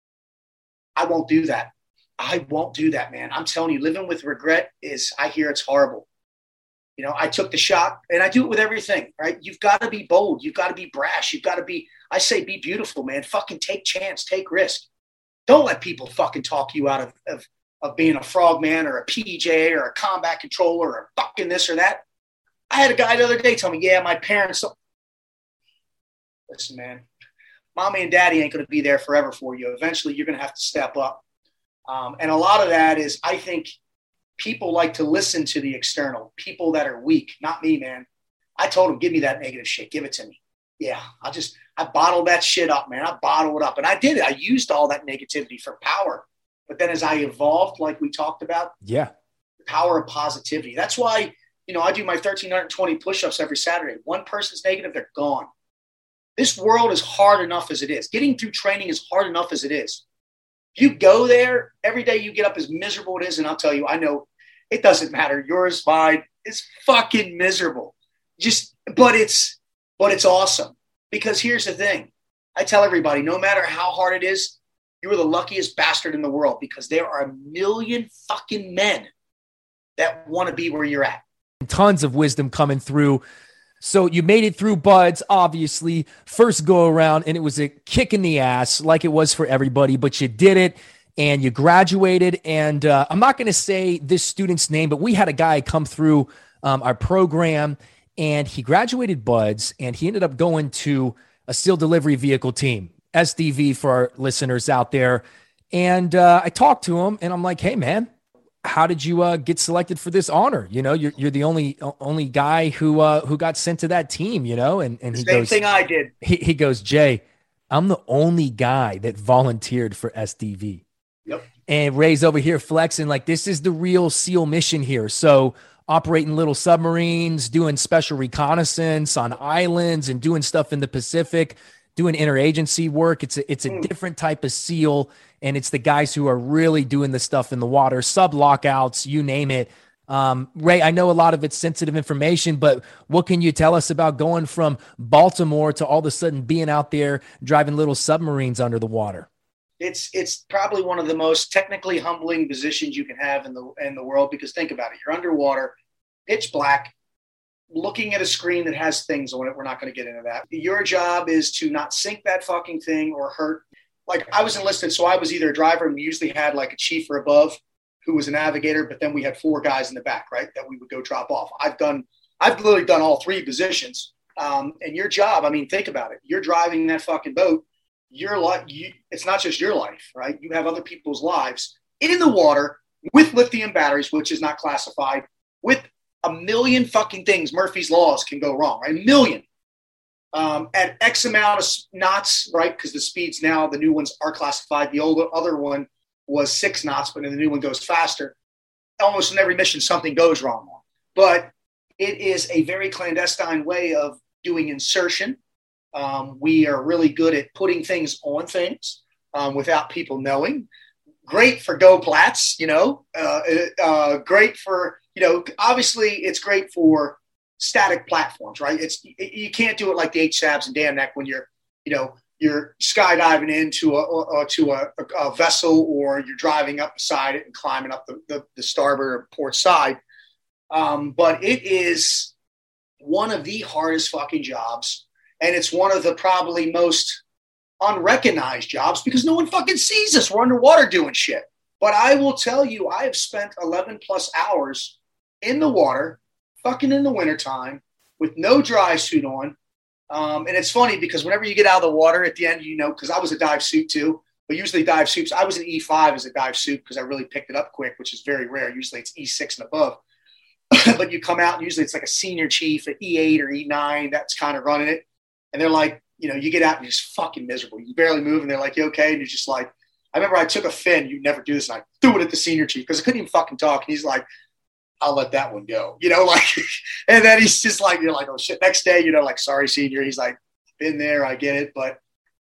I won't do that. I won't do that, man. I'm telling you, living with regret is, I hear it's horrible. You know, I took the shot and I do it with everything, right? You've got to be bold. You've got to be brash. You've got to be, I say, be beautiful, man. Fucking take chance, take risk. Don't let people fucking talk you out of, of, of being a frogman or a P J or a combat controller or fucking this or that. I had a guy the other day tell me, yeah, my parents. Listen, man, mommy and daddy ain't going to be there forever for you. Eventually, you're going to have to step up. Um, and a lot of that is, I think people like to listen to the external, people that are weak, not me, man. I told them, give me that negative shit. Give it to me. Yeah, I just, I bottled that shit up, man. I bottled it up. And I did it. I used all that negativity for power. But then as I evolved, like we talked about, yeah, the power of positivity. That's why, you know, I do my one thousand three hundred twenty push-ups every Saturday. One person's negative, they're gone. This world is hard enough as it is. Getting through training is hard enough as it is. You go there, every day you get up as miserable it is, and I'll tell you, I know it doesn't matter. Yours, mine, it's fucking miserable. Just, but it's, but it's awesome. Because here's the thing. I tell everybody, no matter how hard it is, you're the luckiest bastard in the world, because there are a million fucking men that want to be where you're at. Tons of wisdom coming through. So you made it through Buds, obviously, first go around, and it was a kick in the ass like it was for everybody, but you did it and you graduated. And uh, I'm not going to say this student's name, but we had a guy come through um, our program, and he graduated Buds, and he ended up going to a SEAL delivery vehicle team, S D V for our listeners out there. And uh, I talked to him, and I'm like, hey, man, how did you uh, get selected for this honor? You know, you're you're the only only guy who uh, who got sent to that team, you know, and, and he Same goes, thing I did. He, he goes, Jay, I'm the only guy that volunteered for S D V. Yep. And Ray's over here flexing like this is the real SEAL mission here. So operating little submarines, doing special reconnaissance on islands, and doing stuff in the Pacific, doing interagency work. It's a, it's a mm. different type of SEAL. And it's the guys who are really doing the stuff in the water, sub lockouts, you name it. Um, Ray, I know a lot of it's sensitive information, but what can you tell us about going from Baltimore to all of a sudden being out there driving little submarines under the water? It's it's probably one of the most technically humbling positions you can have in the in the world, because think about it. You're underwater, pitch black, looking at a screen that has things on it. We're not going to get into that. Your job is to not sink that fucking thing or hurt. Like, I was enlisted, so I was either a driver, and we usually had like a chief or above who was a navigator, but then we had four guys in the back, right, that we would go drop off. I've done, I've literally done all three positions. Um, and your job, I mean, think about it. You're driving that fucking boat. Your life, you, it's not just your life, right? You have other people's lives in the water with lithium batteries, which is not classified, with a million fucking things. Murphy's Laws can go wrong, right? A million. Um, at X amount of knots, right? Because the speeds now, the new ones are classified. The old other one was six knots, but then the new one goes faster. Almost in every mission, something goes wrong. But it is a very clandestine way of doing insertion. Um, we are really good at putting things on things um, without people knowing. Great for Go Plats, you know. Uh, uh, great for, you know, obviously it's great for static platforms, right? It's, you can't do it like the H S A Bs and Dam Neck when you're, you know, you're skydiving into a, a to a, a vessel, or you're driving up beside it and climbing up the, the, the starboard or port side. Um, but it is one of the hardest fucking jobs, and it's one of the probably most unrecognized jobs because no one fucking sees us. We're underwater doing shit. But I will tell you, I have spent eleven plus hours in the water, fucking in the wintertime, with no dry suit on. Um, and it's funny because whenever you get out of the water at the end, you know, because I was a dive suit too, but usually dive suits, I was an E five as a dive suit because I really picked it up quick, which is very rare. Usually it's E six and above. But you come out and usually it's like a senior chief at E eight or E nine that's kind of running it. And they're like, you know, you get out and you're just fucking miserable. You barely move and they're like, you okay? And you're just like, I remember I took a fin. You never do this. And I threw it at the senior chief because I couldn't even fucking talk. And he's like, I'll let that one go, you know, like, and then he's just like, you're like, oh shit. Next day, you know, like, sorry, senior. He's like, been there, I get it. But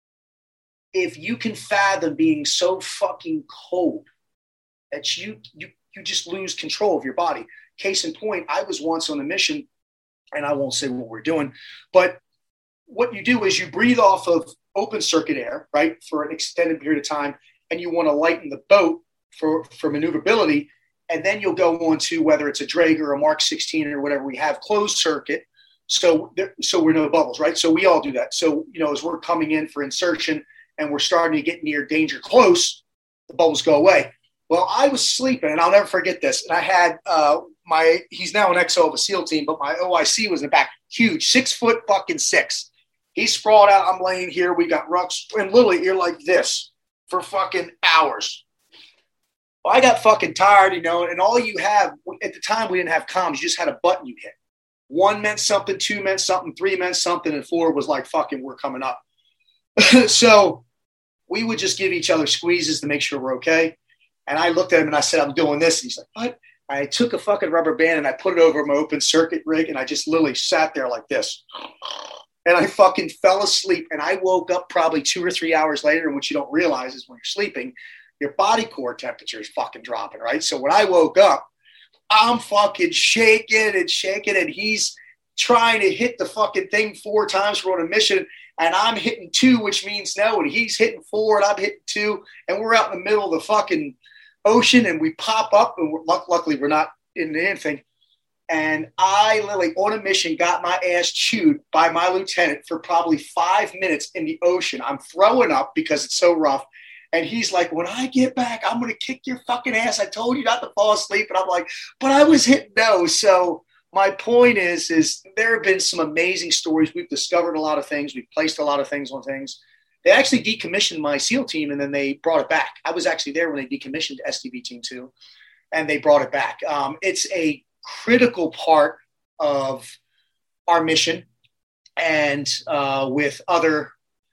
if you can fathom being so fucking cold that you, you, you just lose control of your body. Case in point, I was once on a mission, and I won't say what we're doing, but what you do is you breathe off of open circuit air, right, for an extended period of time, and you want to lighten the boat for, for maneuverability. And then you'll go on to whether it's a Draeger or a Mark sixteen or whatever we have, closed circuit. So there, so we're no bubbles, right? So we all do that. So, you know, as we're coming in for insertion and we're starting to get near danger close, the bubbles go away. Well, I was sleeping, and I'll never forget this. And I had uh, my, he's now an X O of a SEAL team, but my O I C was in the back, huge, six foot fucking six. He's sprawled out. I'm laying here. We got rucks. And literally, you're like this for fucking hours. Well, I got fucking tired, you know, and all you have, at the time, we didn't have comms. You just had a button you hit. One meant something, two meant something, three meant something, and four was like, fucking, we're coming up. So we would just give each other squeezes to make sure we're okay. And I looked at him and I said, I'm doing this. And he's like, what? I took a fucking rubber band and I put it over my open circuit rig, and I just literally sat there like this. And I fucking fell asleep, and I woke up probably two or three hours later. And what you don't realize is when you're sleeping, your body core temperature is fucking dropping, right? So when I woke up, I'm fucking shaking and shaking, and he's trying to hit the fucking thing four times. We're on a mission, and I'm hitting two, which means no, and he's hitting four, and I'm hitting two, and we're out in the middle of the fucking ocean, and we pop up, and we're, luckily we're not in anything. And I literally, on a mission, got my ass chewed by my lieutenant for probably five minutes in the ocean. I'm throwing up because it's so rough. And he's like, when I get back, I'm going to kick your fucking ass. I told you not to fall asleep. And I'm like, but I was hitting no. So my point is, is there have been some amazing stories. We've discovered a lot of things. We've placed a lot of things on things. They actually decommissioned my SEAL team, and then they brought it back. I was actually there when they decommissioned S D V Team two, and they brought it back. Um, it's a critical part of our mission, and uh, with other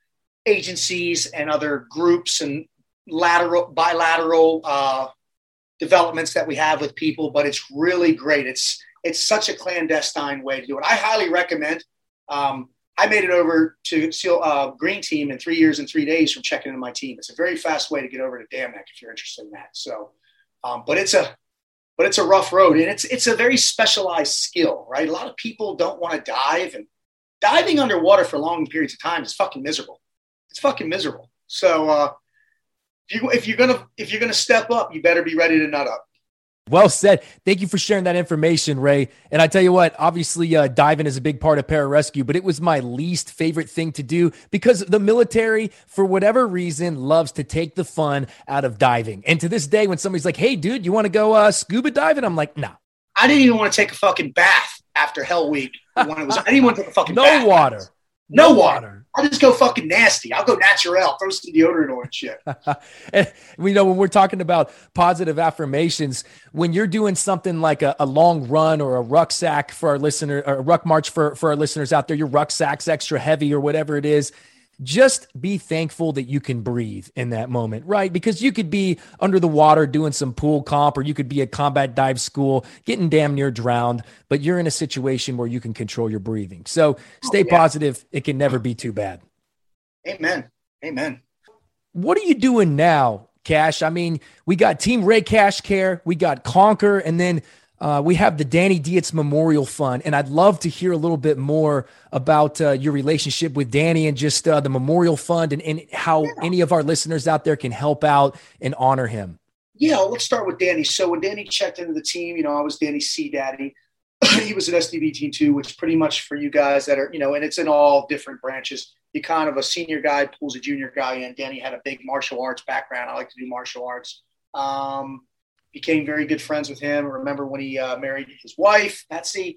agencies and other groups and lateral, bilateral uh, developments that we have with people, but it's really great. It's it's such a clandestine way to do it. I highly recommend. Um, I made it over to SEAL uh, Green Team in three years and three days from checking into my team. It's a very fast way to get over to Dam Neck if you're interested in that. So, um, but it's a but it's a rough road, and it's it's a very specialized skill, right? A lot of people don't want to dive, and diving underwater for long periods of time is fucking miserable. It's fucking miserable. So uh, if you if you're gonna if you're gonna step up, you better be ready to nut up. Well said. Thank you for sharing that information, Ray. And I tell you what, obviously uh, diving is a big part of pararescue, but it was my least favorite thing to do because the military, for whatever reason, loves to take the fun out of diving. And to this day, when somebody's like, hey, dude, you want to go uh, scuba diving? I'm like, no. Nah. I didn't even want to take a fucking bath after Hell Week. When it was, I didn't want to take a fucking no bath. Water. No, no water. water. I'll just go fucking nasty. I'll go natural, throw some deodorant on and shit. And we know when we're talking about positive affirmations, when you're doing something like a, a long run or a rucksack for our listener, or a ruck march for, for our listeners out there, your rucksack's extra heavy or whatever it is, just be thankful that you can breathe in that moment, right? Because you could be under the water doing some pool comp, or you could be at combat dive school getting damn near drowned, but you're in a situation where you can control your breathing. So stay oh, yeah. positive. It can never be too bad. Amen. Amen. What are you doing now, Cash? I mean, we got Team Ray Cash Care, we got Conquer, and then Uh, we have the Danny Dietz Memorial Fund, and I'd love to hear a little bit more about uh, your relationship with Danny and just uh, the Memorial Fund and, and how yeah. any of our listeners out there can help out and honor him. Yeah, well, let's start with Danny. So when Danny checked into the team, you know, I was Danny's C Daddy. He was at S D V Team two, which pretty much for you guys that are, you know, and it's in all different branches. You kind of a senior guy pulls a junior guy in. Danny had a big martial arts background. I like to do martial arts. Um, Became very good friends with him. I remember when he uh, married his wife, Betsy.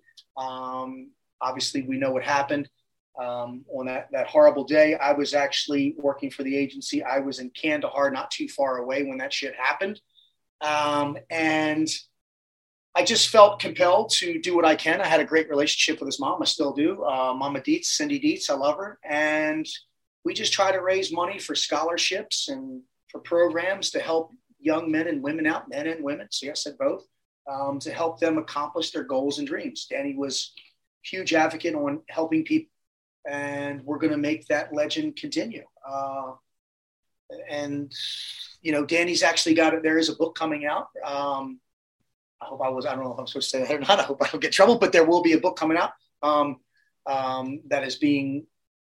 Um, obviously, we know what happened um, on that, that horrible day. I was actually working for the agency. I was in Kandahar, not too far away when that shit happened. Um, and I just felt compelled to do what I can. I had a great relationship with his mom. I still do. Uh, Mama Dietz, Cindy Dietz, I love her. And we just try to raise money for scholarships and for programs to help young men and women out, men and women, so yes, I said both, um, to help them accomplish their goals and dreams. Danny was a huge advocate on helping people, and we're going to make that legend continue. Uh, and, you know, Danny's actually got it. There is a book coming out. Um, I hope I was, I don't know if I'm supposed to say that or not. I hope I don't get in trouble, but there will be a book coming out um, um, that is being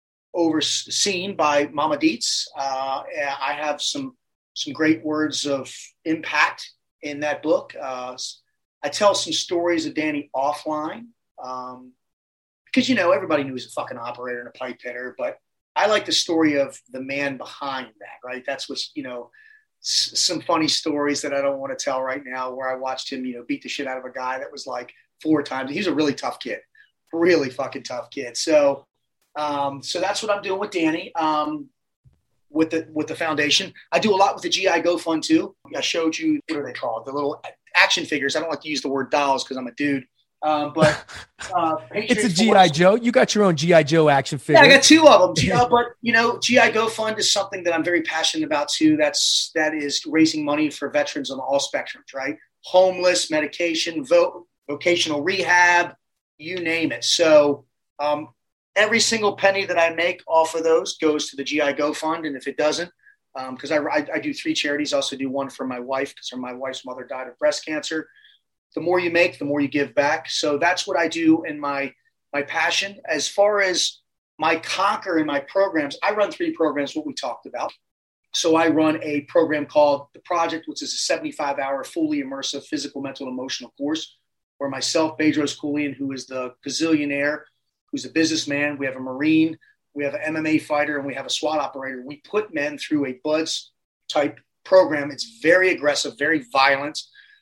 overseen by Mama Dietz. Uh, I have some some great words of impact in that book. Uh, I tell some stories of Danny offline um, because, you know, everybody knew he was a fucking operator and a pipe hitter, but I like the story of the man behind that, right? That's what's, you know, s- some funny stories that I don't want to tell right now, where I watched him, you know, beat the shit out of a guy that was like four times. He was a really tough kid, really fucking tough kid. So Um, so that's what I'm doing with Danny, um, with the with the foundation. I do a lot with the G I Go Fund too. I showed you, what are they called? The little action figures. I don't like to use the word dolls because I'm a dude. Um, but uh, it's a G I Joe. You got your own G I Joe action figure. Yeah, I got two of them. uh, but you know, G I Go Fund is something that I'm very passionate about too. That's that is raising money for veterans on all spectrums, right? Homeless, medication, vo- vocational rehab, you name it. So um, every single penny that I make off of those goes to the G I Go Fund, and if it doesn't, because um, I, I, I do three charities, I also do one for my wife because my wife's mother died of breast cancer. The more you make, the more you give back. So that's what I do in my my passion. As far as my Conquer and my programs, I run three programs, what we talked about. So I run a program called The Project, which is a seventy-five hour, fully immersive physical, mental, emotional course where myself, Bedros Keuilian, who is the gazillionaire, who's a businessman, we have a Marine, we have an M M A fighter, and we have a SWAT operator. We put men through a BUDS type program. It's very aggressive, very violent.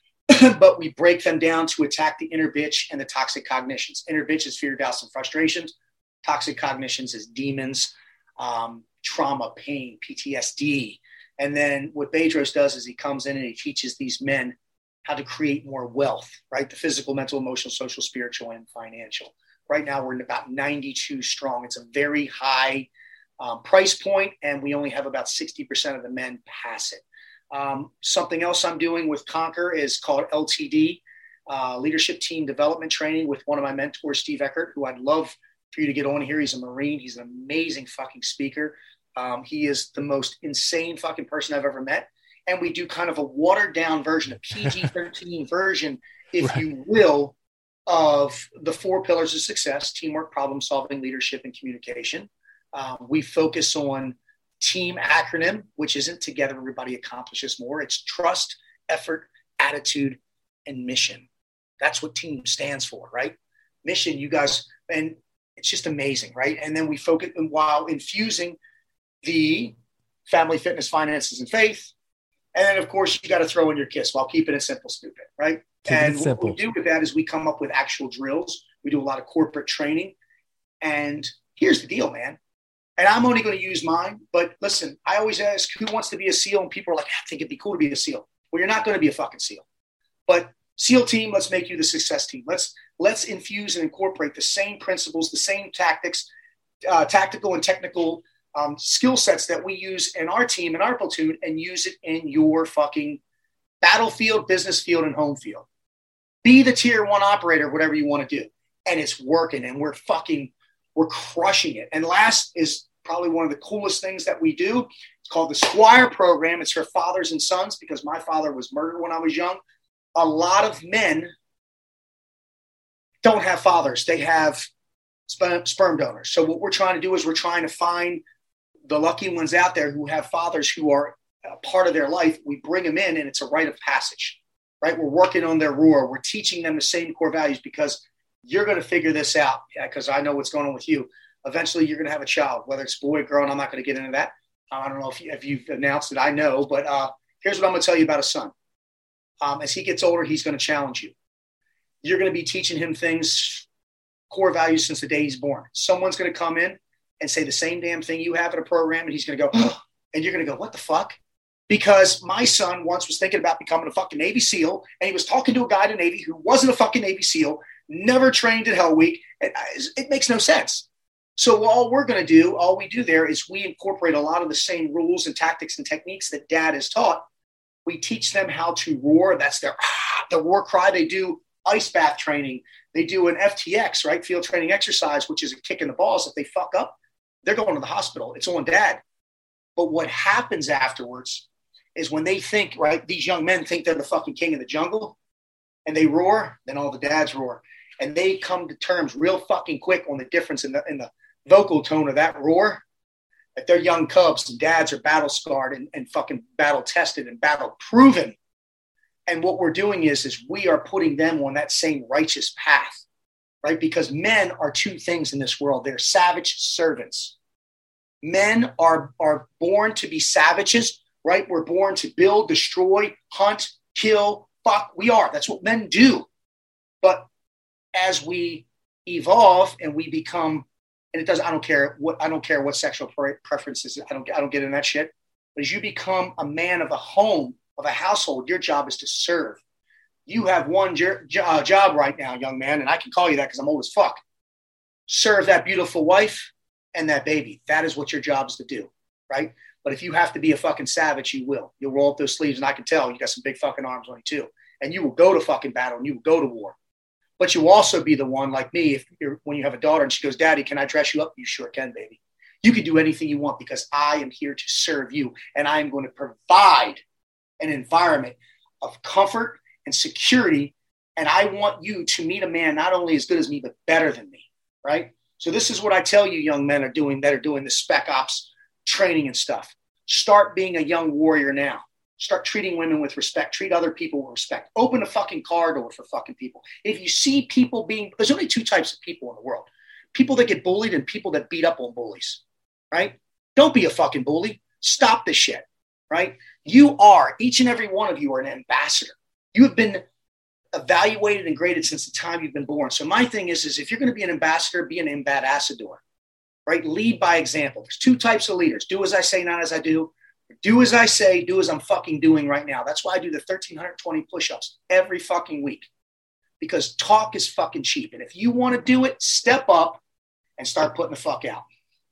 But we break them down to attack the inner bitch and the toxic cognitions. Inner bitch is fear, doubts, and frustrations. Toxic cognitions is demons, um, trauma, pain, P T S D. And then what Bedros does is he comes in and he teaches these men how to create more wealth, right? The physical, mental, emotional, social, spiritual, and financial. Right now we're in about ninety-two strong. It's a very high um, price point, and we only have about sixty percent of the men pass it. Um, something else I'm doing with Conquer is called L T D, uh, Leadership Team Development Training, with one of my mentors, Steve Eckert, who I'd love for you to get on here. He's a Marine. He's an amazing fucking speaker. Um, he is the most insane fucking person I've ever met. And we do kind of a watered down version, a P G thirteen version, if right. you will, of the four pillars of success: teamwork, problem solving, leadership, and communication. Um, we focus on TEAM acronym, which isn't together everybody accomplishes more. It's trust, effort, attitude, and mission. That's what TEAM stands for, right? Mission, you guys, and it's just amazing, right? And then we focus while infusing the family, fitness, finances, and faith. And then, of course, you got to throw in your KISS while keeping it simple, stupid, right? Keep and it simple. What we do with that is we come up with actual drills. We do a lot of corporate training. And here's the deal, man. And I'm only going to use mine. But listen, I always ask who wants to be a SEAL, and people are like, I think it'd be cool to be a SEAL. Well, you're not going to be a fucking SEAL. But SEAL team, let's make you the success team. Let's let's infuse and incorporate the same principles, the same tactics, uh, tactical and technical um, skill sets that we use in our team, in our platoon, and use it in your fucking battlefield, business field, and home field. Be the tier one operator, whatever you want to do. And it's working, and we're fucking, we're crushing it. And last is probably one of the coolest things that we do. It's called the Squire program. It's for fathers and sons, because my father was murdered when I was young. A lot of men don't have fathers. They have sperm, sperm donors. So what we're trying to do is we're trying to find the lucky ones out there who have fathers who are a part of their life. We bring them in, and it's a rite of passage, right? We're working on their roar. We're teaching them the same core values, because you're going to figure this out, because I know what's going on with you. Eventually, you're going to have a child, whether it's boy or girl, and I'm not going to get into that. I don't know if, you, if you've announced it. I know, but uh, here's what I'm going to tell you about a son. Um, as he gets older, he's going to challenge you. You're going to be teaching him things, core values, since the day he's born. Someone's going to come in and say the same damn thing you have at a program, and he's going to go, oh, and you're going to go, what the fuck? Because my son once was thinking about becoming a fucking Navy SEAL, and he was talking to a guy in the Navy who wasn't a fucking Navy SEAL, never trained at Hell Week. It, it makes no sense. So all we're going to do, all we do there is we incorporate a lot of the same rules and tactics and techniques that Dad has taught. We teach them how to roar. That's their ah, the roar cry. They do ice bath training. They do an F T X, right? Field training exercise, which is a kick in the balls. If they fuck up, they're going to the hospital. It's on Dad. But what happens afterwards is when they think, right, these young men think they're the fucking king of the jungle, and they roar, then all the dads roar. And they come to terms real fucking quick on the difference in the in the vocal tone of that roar. That they're young cubs, and dads are battle scarred and, and fucking battle tested and battle proven. And what we're doing is, is we are putting them on that same righteous path, right? Because men are two things in this world. They're savage servants. Men are, are born to be savages, right? We're born to build, destroy, hunt, kill, fuck. We are. That's what men do. But as we evolve and we become and it doesn't, I don't care what, I don't care what sexual pre- preferences. I don't, I don't get in that shit. But as you become a man of a home, of a household, your job is to serve. You have one jo- jo- job right now, young man, and I can call you that because I'm old as fuck. Serve that beautiful wife and that baby. That is what your job is to do, right? But if you have to be a fucking savage, you will. You'll roll up those sleeves, and I can tell you got some big fucking arms on you too. And you will go to fucking battle, and you will go to war. But you will also be the one, like me, if you're, when you have a daughter and she goes, Daddy, can I dress you up? You sure can, baby. You can do anything you want because I am here to serve you, and I am going to provide an environment of comfort and security. And I want you to meet a man not only as good as me, but better than me, right? So this is what I tell you young men are doing that are doing the spec ops training and stuff. Start being a young warrior now. Start treating women with respect. Treat other people with respect. Open a fucking car door for fucking people. If you see people being, there's only two types of people in the world. People that get bullied and people that beat up on bullies, right? Don't be a fucking bully. Stop this shit, right? You are, each and every one of you are an ambassador. You have been evaluated and graded since the time you've been born. So my thing is, is if you're going to be an ambassador, be an ambassador, right? Lead by example. There's two types of leaders. Do as I say, not as I do. Do as I say, do as I'm fucking doing right now. That's why I do the one thousand three hundred twenty push-ups every fucking week, because talk is fucking cheap. And if you want to do it, step up and start putting the fuck out.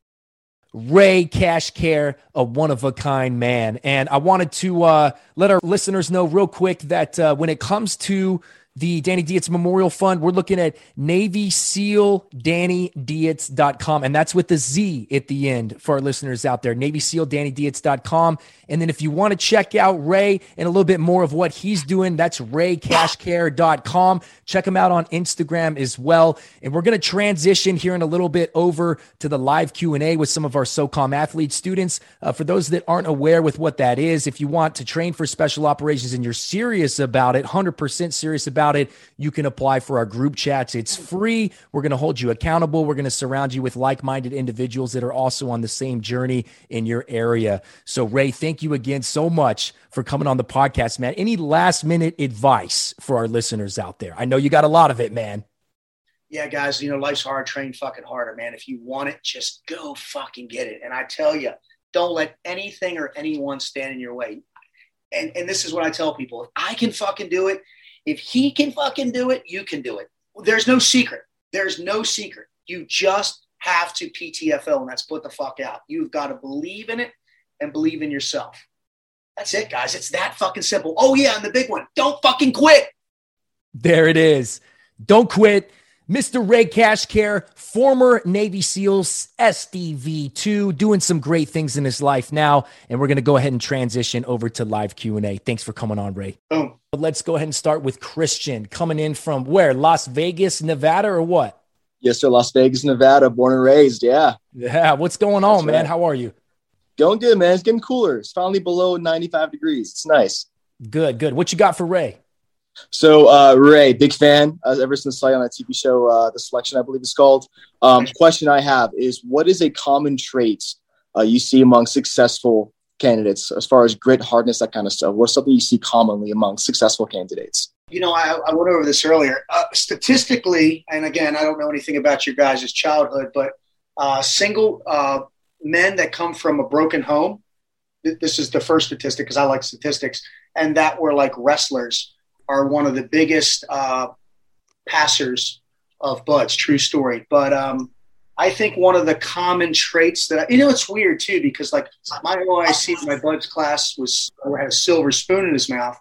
Ray Cashcare, a one-of-a-kind man. And I wanted to uh, let our listeners know real quick that uh, when it comes to the Danny Dietz Memorial Fund, we're looking at Navy Seal Danny Dietz dot com. And that's with the Z at the end for our listeners out there, Navy Seal Danny Dietz dot com. And then if you want to check out Ray and a little bit more of what he's doing, that's Ray Cashcare dot com. Check him out on Instagram as well. And we're going to transition here in a little bit over to the live Q and A with some of our SOCOM athlete students. Uh, for those that aren't aware with what that is, if you want to train for special operations and you're serious about it, one hundred percent serious about it, you can apply for our group chats. It's free. We're going to hold you accountable. We're going to surround you with like-minded individuals that are also on the same journey in your area. So Ray, thank you again so much for coming on the podcast, man. Any last minute advice for our listeners out there? I know you got a lot of it, man. Yeah, guys, you know, life's hard, train fucking harder, man. If you want it, just go fucking get it. And I tell you, don't let anything or anyone stand in your way. And, and this is what I tell people. If I can fucking do it, if he can fucking do it, you can do it. There's no secret. There's no secret. You just have to P T F L, and that's put the fuck out. You've got to believe in it and believe in yourself. That's it, guys. It's that fucking simple. Oh, yeah, and the big one, don't fucking quit. There it is. Don't quit. Mister Ray Cashcare, former Navy SEALs, S D V two, doing some great things in his life now. And we're going to go ahead and transition over to live Q and A. Thanks for coming on, Ray. Boom. Let's go ahead and start with Christian, coming in from where? Las Vegas, Nevada, or what? Yes, sir. Las Vegas, Nevada, born and raised. Yeah. Yeah. What's going on, That's man? right. How are you? Going good, man. It's getting cooler. It's finally below ninety-five degrees. It's nice. Good, good. What you got for Ray? So, uh, Ray, big fan. Uh, ever since I saw you on that T V show, uh, The Selection, I believe it's called. Um, question I have is, what is a common trait uh, you see among successful candidates as far as grit, hardness, that kind of stuff? What's something you see commonly among successful candidates? You know, I, I went over this earlier. Uh, statistically, and again, I don't know anything about your guys' childhood, but uh, single uh, men that come from a broken home, th- this is the first statistic because I like statistics, and that were like wrestlers, are one of the biggest uh, passers of buds. True story. But um, I think one of the common traits that, I, you know, it's weird too, because like my O I C in my buds class was, or had a silver spoon in his mouth.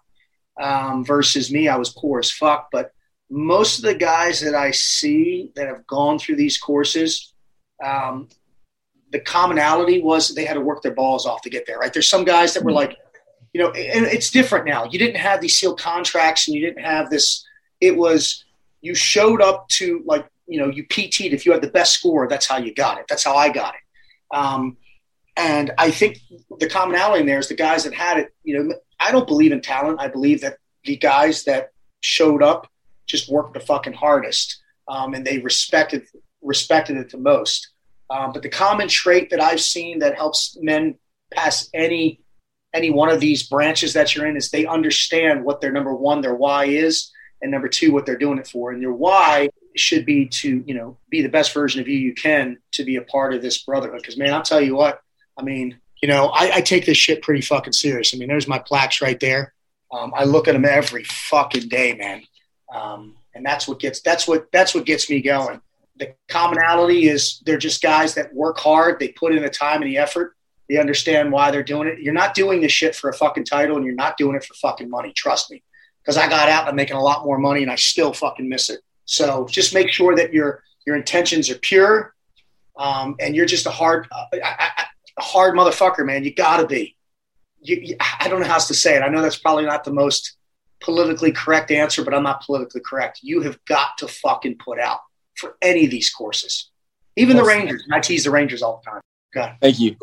Um, versus me, I was poor as fuck. But most of the guys that I see that have gone through these courses, um, the commonality was they had to work their balls off to get there, right? There's some guys that were like, you know, and it's different now. You didn't have these SEAL contracts and you didn't have this. It was, you showed up to like, you know, you P T'd. If you had the best score, that's how you got it. That's how I got it. Um, and I think the commonality in there is the guys that had it, you know, I don't believe in talent. I believe that the guys that showed up just worked the fucking hardest, um, and they respected respected it the most. Um, but the common trait that I've seen that helps men pass any any one of these branches that you're in is they understand what their number one, their why is, and number two, what they're doing it for. And your why should be to, you know, be the best version of you you can to be a part of this brotherhood. Because, man, I'll tell you what, I mean, you know, I, I take this shit pretty fucking serious. I mean, there's my plaques right there. Um, I look at them every fucking day, man. Um, and that's what gets, that's what, that's what gets me going. The commonality is they're just guys that work hard. They put in the time and the effort. They understand why they're doing it. You're not doing this shit for a fucking title, and you're not doing it for fucking money. Trust me. Because I got out and I'm making a lot more money and I still fucking miss it. So just make sure that your, your intentions are pure. Um, and you're just a hard, uh, I, I, a hard motherfucker, man. You gotta be. You, you, I don't know how else to say it. I know that's probably not the most politically correct answer, but I'm not politically correct. You have got to fucking put out for any of these courses, even the Rangers. And I tease the Rangers all the time. God. Thank you.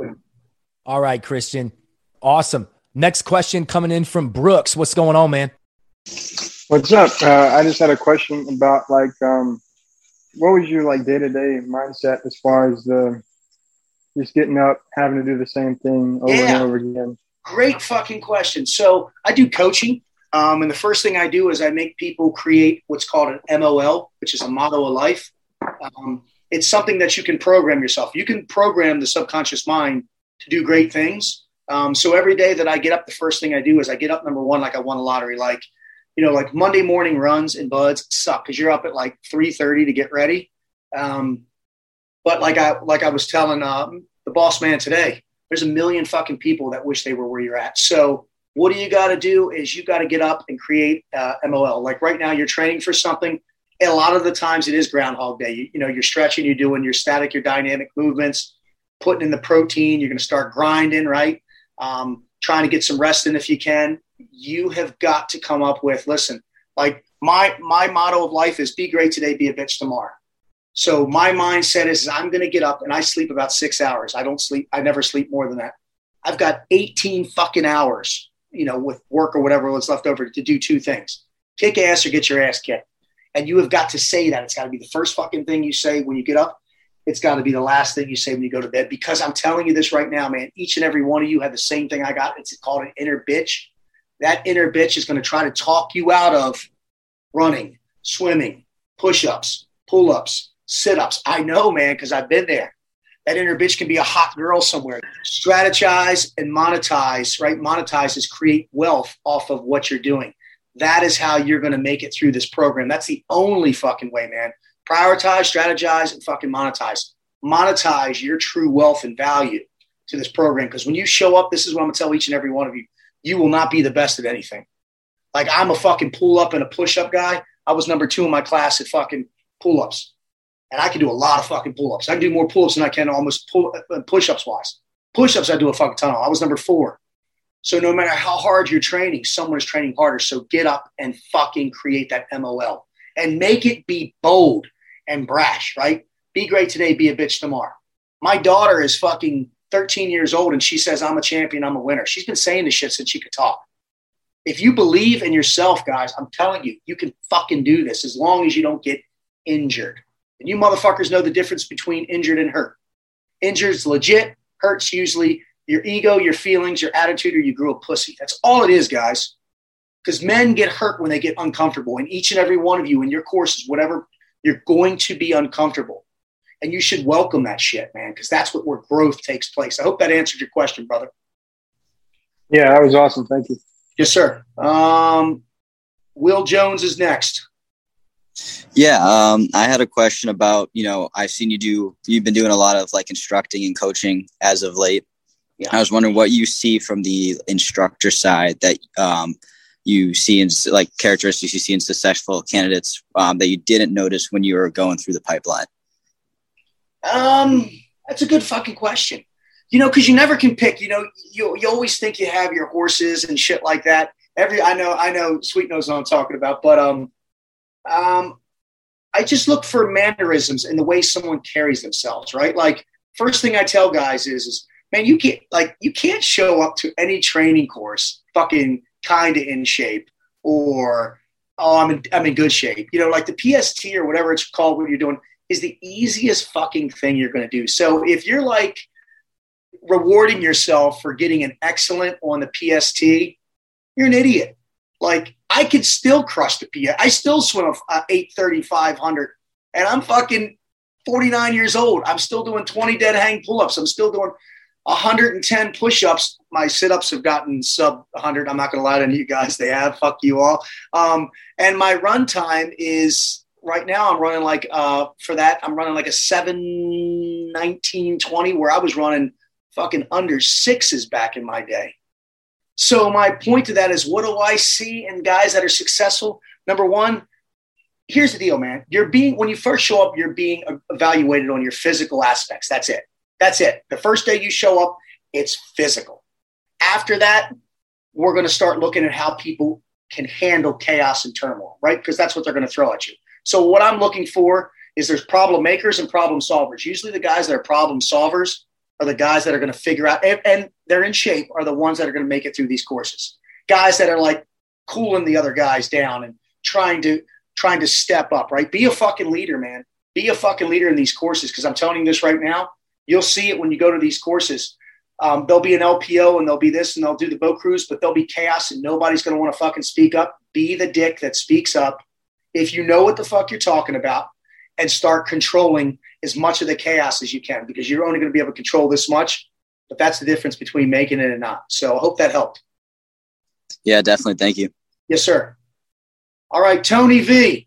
All right, Christian. Awesome. Next question coming in from Brooks. What's going on, man? What's up? Uh, I just had a question about like, um, what was your like day-to-day mindset as far as the just getting up, having to do the same thing over yeah. and over again? Great fucking question. So I do coaching. Um, and the first thing I do is I make people create what's called an M O L, which is a motto of life. Um, it's something that you can program yourself. You can program the subconscious mind to do great things. Um, so every day that I get up, the first thing I do is I get up, number one, like I won a lottery. Like, you know, like Monday morning runs and buds suck because you're up at like three thirty to get ready. Um, but like I like I was telling um, the boss man today, there's a million fucking people that wish they were where you're at. So what do you got to do is you got to get up and create uh, M O L. Like right now you're training for something. And a lot of the times it is Groundhog Day. You, you know, you're stretching, you're doing your static, your dynamic movements, putting in the protein. You're going to start grinding, right? Um, trying to get some rest in if you can. You have got to come up with, listen, like my my motto of life is be great today, be a bitch tomorrow. So my mindset is, is I'm going to get up and I sleep about six hours. I don't sleep. I never sleep more than that. I've got eighteen fucking hours, you know, with work or whatever was left over to do two things: kick ass or get your ass kicked. And you have got to say that. It's got to be the first fucking thing you say when you get up. It's got to be the last thing you say when you go to bed, because I'm telling you this right now, man, each and every one of you have the same thing I got. It's called an inner bitch. That inner bitch is going to try to talk you out of running, swimming, push-ups, pull-ups, sit-ups. I know, man, because I've been there. That inner bitch can be a hot girl somewhere. Strategize and monetize, right? Monetize is create wealth off of what you're doing. That is how you're going to make it through this program. That's the only fucking way, man. Prioritize, strategize, and fucking monetize. Monetize your true wealth and value to this program. Because when you show up, this is what I'm going to tell each and every one of you. You will not be the best at anything. Like I'm a fucking pull-up and a push-up guy. I was number two in my class at fucking pull-ups. And I can do a lot of fucking pull-ups. I can do more pull-ups than I can almost pull, push-ups wise. Push-ups I do a fucking ton of. I was number four. So no matter how hard you're training, someone is training harder. So get up and fucking create that M O L. And make it be bold and brash, right? Be great today, be a bitch tomorrow. My daughter is fucking thirteen years old and she says, I'm a champion, I'm a winner. She's been saying this shit since she could talk. If you believe in yourself, guys, I'm telling you, you can fucking do this as long as you don't get injured. And you motherfuckers know the difference between injured and hurt. Injured's legit, hurt's usually your ego, your feelings, your attitude, or you grew a pussy. That's all it is, guys. Because men get hurt when they get uncomfortable. And each and every one of you in your courses, whatever, you're going to be uncomfortable. And you should welcome that shit, man, because that's what where growth takes place. I hope that answered your question, brother. Yeah, that was awesome. Thank you. Yes, sir. Um, Will Jones is next. Yeah, um, I had a question about, you know, I've seen you do, you've been doing a lot of like instructing and coaching as of late. Yeah. I was wondering what you see from the instructor side that um, you see in like characteristics you see in successful candidates um, that you didn't notice when you were going through the pipeline. Um, that's a good fucking question. You know, because you never can pick. You know, you you always think you have your horses and shit like that. Every I know, I know, Sweet knows what I'm talking about, but um, um, I just look for mannerisms in the way someone carries themselves, right? Like first thing I tell guys is, is man, you can't like you can't show up to any training course fucking kind of in shape or oh I'm in I'm in good shape. You know, like the P S T or whatever it's called what you're doing is the easiest fucking thing you're going to do. So if you're like rewarding yourself for getting an excellent on the P S T, you're an idiot. Like I could still crush the P S T. I still swim a eight thirty, five hundred And I'm fucking forty-nine years old. I'm still doing twenty dead hang pull-ups. I'm still doing one hundred ten push-ups. My sit-ups have gotten sub one hundred. I'm not going to lie to you guys. They have. Fuck you all. Um, and my run time is right now I'm running like uh, for that, I'm running like a seven nineteen twenty where I was running fucking under sixes back in my day. So my point to that is, what do I see in guys that are successful? Number one, here's the deal, man. You're being, when you first show up, you're being evaluated on your physical aspects. That's it. That's it. The first day you show up, it's physical. After that, we're going to start looking at how people can handle chaos and turmoil, right? Because that's what they're going to throw at you. So what I'm looking for is there's problem makers and problem solvers. Usually the guys that are problem solvers are the guys that are going to figure out, and, and they're in shape, are the ones that are going to make it through these courses. Guys that are like cooling the other guys down and trying to trying to step up, right? Be a fucking leader, man. Be a fucking leader in these courses, because I'm telling you this right now. You'll see it when you go to these courses. Um, there'll be an L P O and there'll be this and they'll do the boat cruise, but there'll be chaos and nobody's going to want to fucking speak up. Be the dick that speaks up if you know what the fuck you're talking about, and start controlling as much of the chaos as you can, because you're only going to be able to control this much. But that's the difference between making it and not. So I hope that helped. Yeah, definitely. Thank you. Yes, sir. All right, Tony V.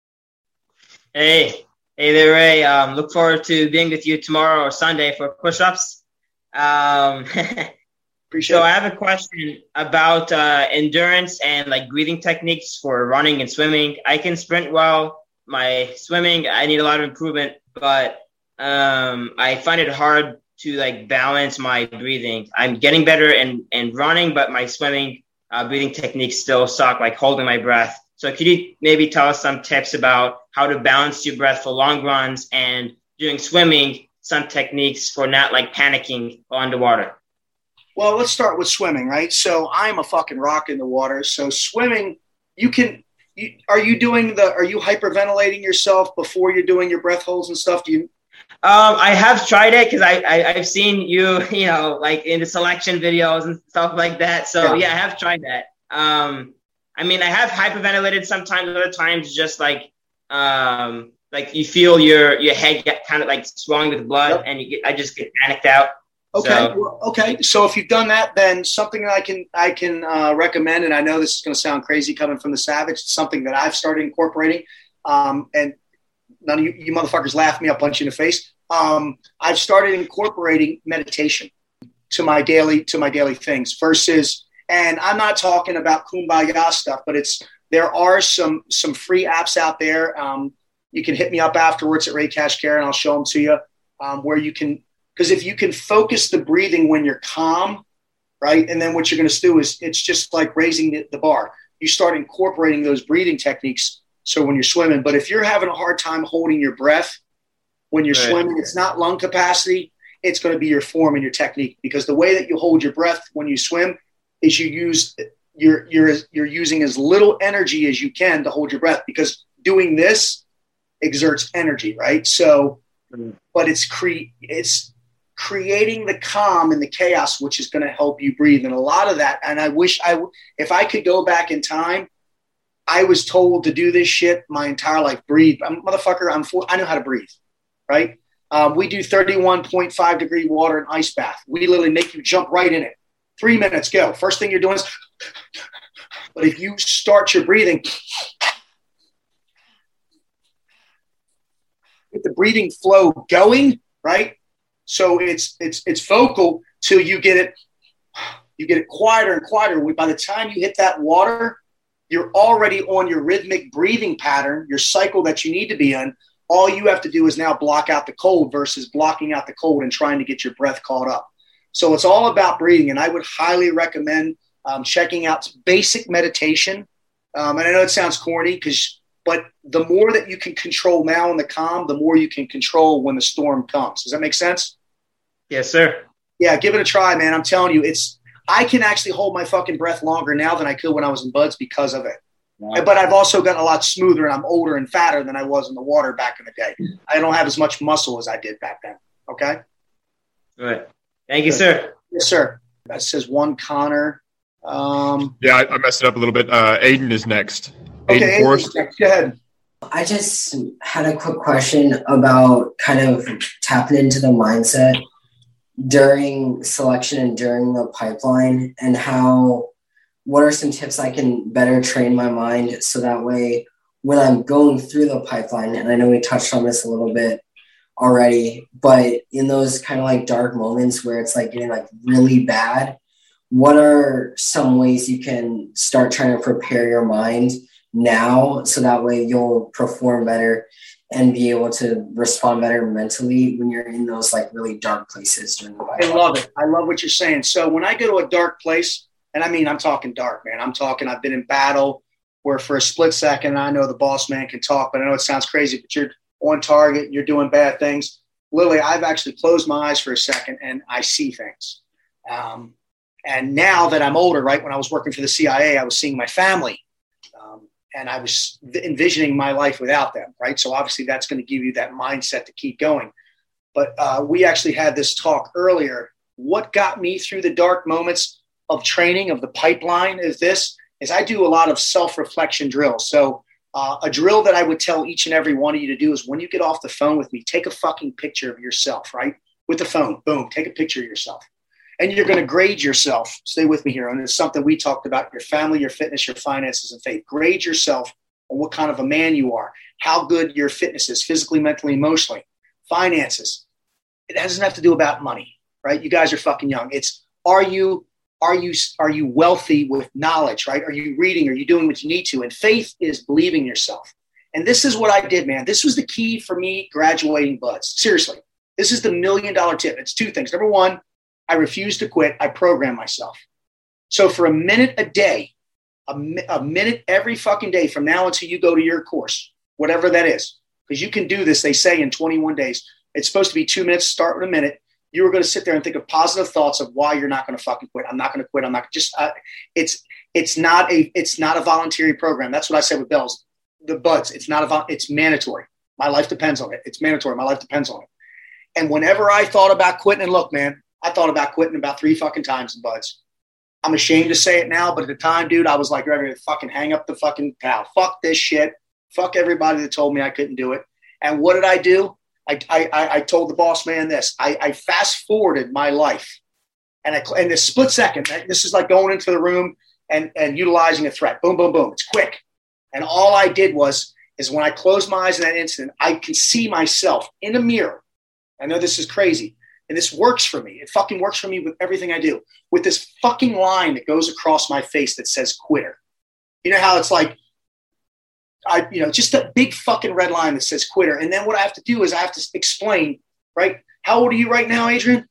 Hey. Hey there, Ray. Um, look forward to being with you tomorrow or Sunday for push-ups. Um, Appreciate so it. I have a question about uh, endurance and like breathing techniques for running and swimming. I can sprint well. My swimming, I need a lot of improvement, but um, I find it hard to like balance my breathing. I'm getting better in, in running, but my swimming uh, breathing techniques still suck, like holding my breath. So could you maybe tell us some tips about how to balance your breath for long runs, and during swimming, some techniques for not like panicking while underwater? Well, let's start with swimming, right? So I'm a fucking rock in the water. So swimming, you can, you, are you doing the, are you hyperventilating yourself before you're doing your breath holds and stuff? Do you? Um, I have tried it because I, I, I've seen you, you know, like in the selection videos and stuff like that. So yeah, yeah I have tried that. Um, I mean, I have hyperventilated sometimes, other times just like, um, like you feel your, your head get kind of like swelling with blood, yep. and you get, I just get panicked out. Okay. So. Well, okay. So if you've done that, then something that I can, I can uh, recommend, and I know this is going to sound crazy coming from the Savage, it's something that I've started incorporating. Um, and none of you, you motherfuckers laugh me up, punch you in the face. Um, I've started incorporating meditation to my daily, to my daily things versus, and I'm not talking about kumbaya stuff, but it's, there are some, some free apps out there. Um, you can hit me up afterwards at Ray Cash Care and I'll show them to you, um, where you can, because if you can focus the breathing when you're calm, right? And then what you're going to do is it's just like raising the, the bar. You start incorporating those breathing techniques. So when you're swimming, but if you're having a hard time holding your breath when you're right. swimming, it's not lung capacity. It's going to be your form and your technique, because the way that you hold your breath when you swim is you use you're, you're, you're using as little energy as you can to hold your breath, because doing this exerts energy. Right. So, mm-hmm. but it's cre- it's, creating the calm and the chaos, which is going to help you breathe. And a lot of that, and I wish I, if I could go back in time, I was told to do this shit my entire life. Breathe. I'm motherfucker. I'm full, I know how to breathe. Right. Um, we do thirty-one point five degree water and ice bath. We literally make you jump right in it. Three minutes, go. First thing you're doing is, but if you start your breathing, get the breathing flow going, right? So it's it's it's vocal till you get it you get it quieter and quieter. By the time you hit that water, you're already on your rhythmic breathing pattern, your cycle that you need to be in. All you have to do is now block out the cold versus blocking out the cold and trying to get your breath caught up. So it's all about breathing, and I would highly recommend um, checking out basic meditation. Um, and I know it sounds corny, because but the more that you can control now in the calm, the more you can control when the storm comes. Does that make sense? Yes, sir. Yeah, give it a try, man. I'm telling you, it's I can actually hold my fucking breath longer now than I could when I was in buds because of it. Wow. But I've also gotten a lot smoother, and I'm older and fatter than I was in the water back in the day. I don't have as much muscle as I did back then. Okay? All right. Thank you, sir. Yes, sir. That says one Connor. Um, yeah, I, I messed it up a little bit. Uh, Aiden is next. Okay, Aiden Forrest. Next. Go ahead. I just had a quick question about kind of tapping into the mindset during selection and during the pipeline, and how, what are some tips I can better train my mind so that way when I'm going through the pipeline, and I know we touched on this a little bit already, but in those kind of like dark moments where it's like getting like really bad, what are some ways you can start trying to prepare your mind now so that way you'll perform better and be able to respond better mentally when you're in those like really dark places during the pipeline? I love it. I love what you're saying. So when I go to a dark place, and I mean, I'm talking dark, man. I'm talking, I've been in battle where for a split second, I know the boss man can talk, but I know it sounds crazy, but you're on target, you're doing bad things. Literally, I've actually closed my eyes for a second and I see things. Um, and now that I'm older, right, when I was working for the C I A, I was seeing my family. Um, and I was envisioning my life without them, right? So obviously that's going to give you that mindset to keep going. But uh, we actually had this talk earlier. What got me through the dark moments of training of the pipeline is this, is I do a lot of self-reflection drills. So uh, a drill that I would tell each and every one of you to do is when you get off the phone with me, take a fucking picture of yourself, right? With the phone, boom, take a picture of yourself. And you're going to grade yourself. Stay with me here. And it's something we talked about, your family, your fitness, your finances, and faith. Grade yourself on what kind of a man you are, how good your fitness is, physically, mentally, emotionally, finances. It doesn't have to do about money, right? You guys are fucking young. It's, are you, are you, are you wealthy with knowledge, right? Are you reading? Are you doing what you need to? And faith is believing yourself. And this is what I did, man. This was the key for me graduating buds. Seriously. This is the million dollar tip. It's two things. Number one, I refuse to quit. I program myself. So for a minute a day, a, mi- a minute every fucking day from now until you go to your course, whatever that is, because you can do this, they say, in twenty-one days. It's supposed to be two minutes, start with a minute. You are going to sit there and think of positive thoughts of why you're not going to fucking quit. I'm not going to quit. I'm not just, uh, it's, it's not a, it's not a voluntary program. That's what I said with Bells, the buds. It's not a, vol- it's mandatory. My life depends on it. It's mandatory. My life depends on it. And whenever I thought about quitting, and look, man, I thought about quitting about three fucking times in buds. I'm ashamed to say it now, but at the time, dude, I was like ready to fucking hang up the fucking towel. Fuck this shit. Fuck everybody that told me I couldn't do it. And what did I do? I I, I told the boss man this. I, I fast forwarded my life. And I in this split second, this is like going into the room and, and utilizing a threat. Boom, boom, boom. It's quick. And all I did was, is when I closed my eyes in that instant, I can see myself in a mirror. I know this is crazy. And this works for me. It fucking works for me with everything I do. With this fucking line that goes across my face that says quitter. You know how it's like, I, you know, just a big fucking red line that says quitter. And then what I have to do is I have to explain, right? How old are you right now, Adrian?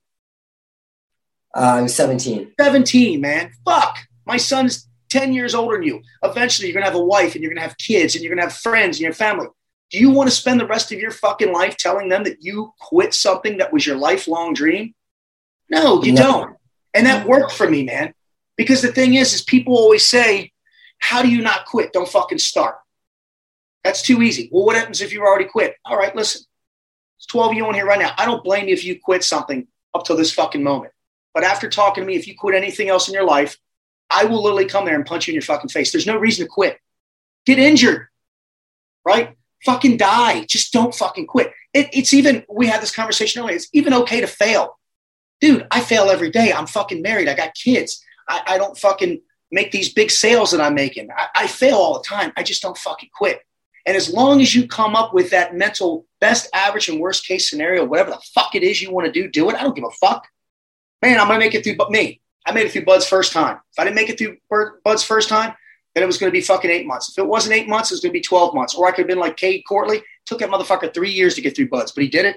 Uh, I'm seventeen. seventeen, man. Fuck. My son's ten years older than you. Eventually you're going to have a wife and you're going to have kids and you're going to have friends and your family. Do you want to spend the rest of your fucking life telling them that you quit something that was your lifelong dream? No, you no. don't. And that worked for me, man. Because the thing is, is people always say, how do you not quit? Don't fucking start. That's too easy. Well, what happens if you already quit? All right, listen. It's twelve of you on here right now. I don't blame you if you quit something up till this fucking moment. But after talking to me, if you quit anything else in your life, I will literally come there and punch you in your fucking face. There's no reason to quit. Get injured, right? Fucking die. Just don't fucking quit. It, it's even, we had this conversation earlier, it's even okay to fail. Dude, I fail every day. I'm fucking married. I got kids. I, I don't fucking make these big sales that I'm making. I, I fail all the time. I just don't fucking quit. And as long as you come up with that mental best, average, and worst case scenario, whatever the fuck it is you want to do, do it. I don't give a fuck. Man, I'm going to make it through but me. I made it through Bud's first time. If I didn't make it through Bud's first time, then it was going to be fucking eight months. If it wasn't eight months, it was going to be twelve months. Or I could have been like Cade Courtley. It took that motherfucker three years to get through Buds, but he did it.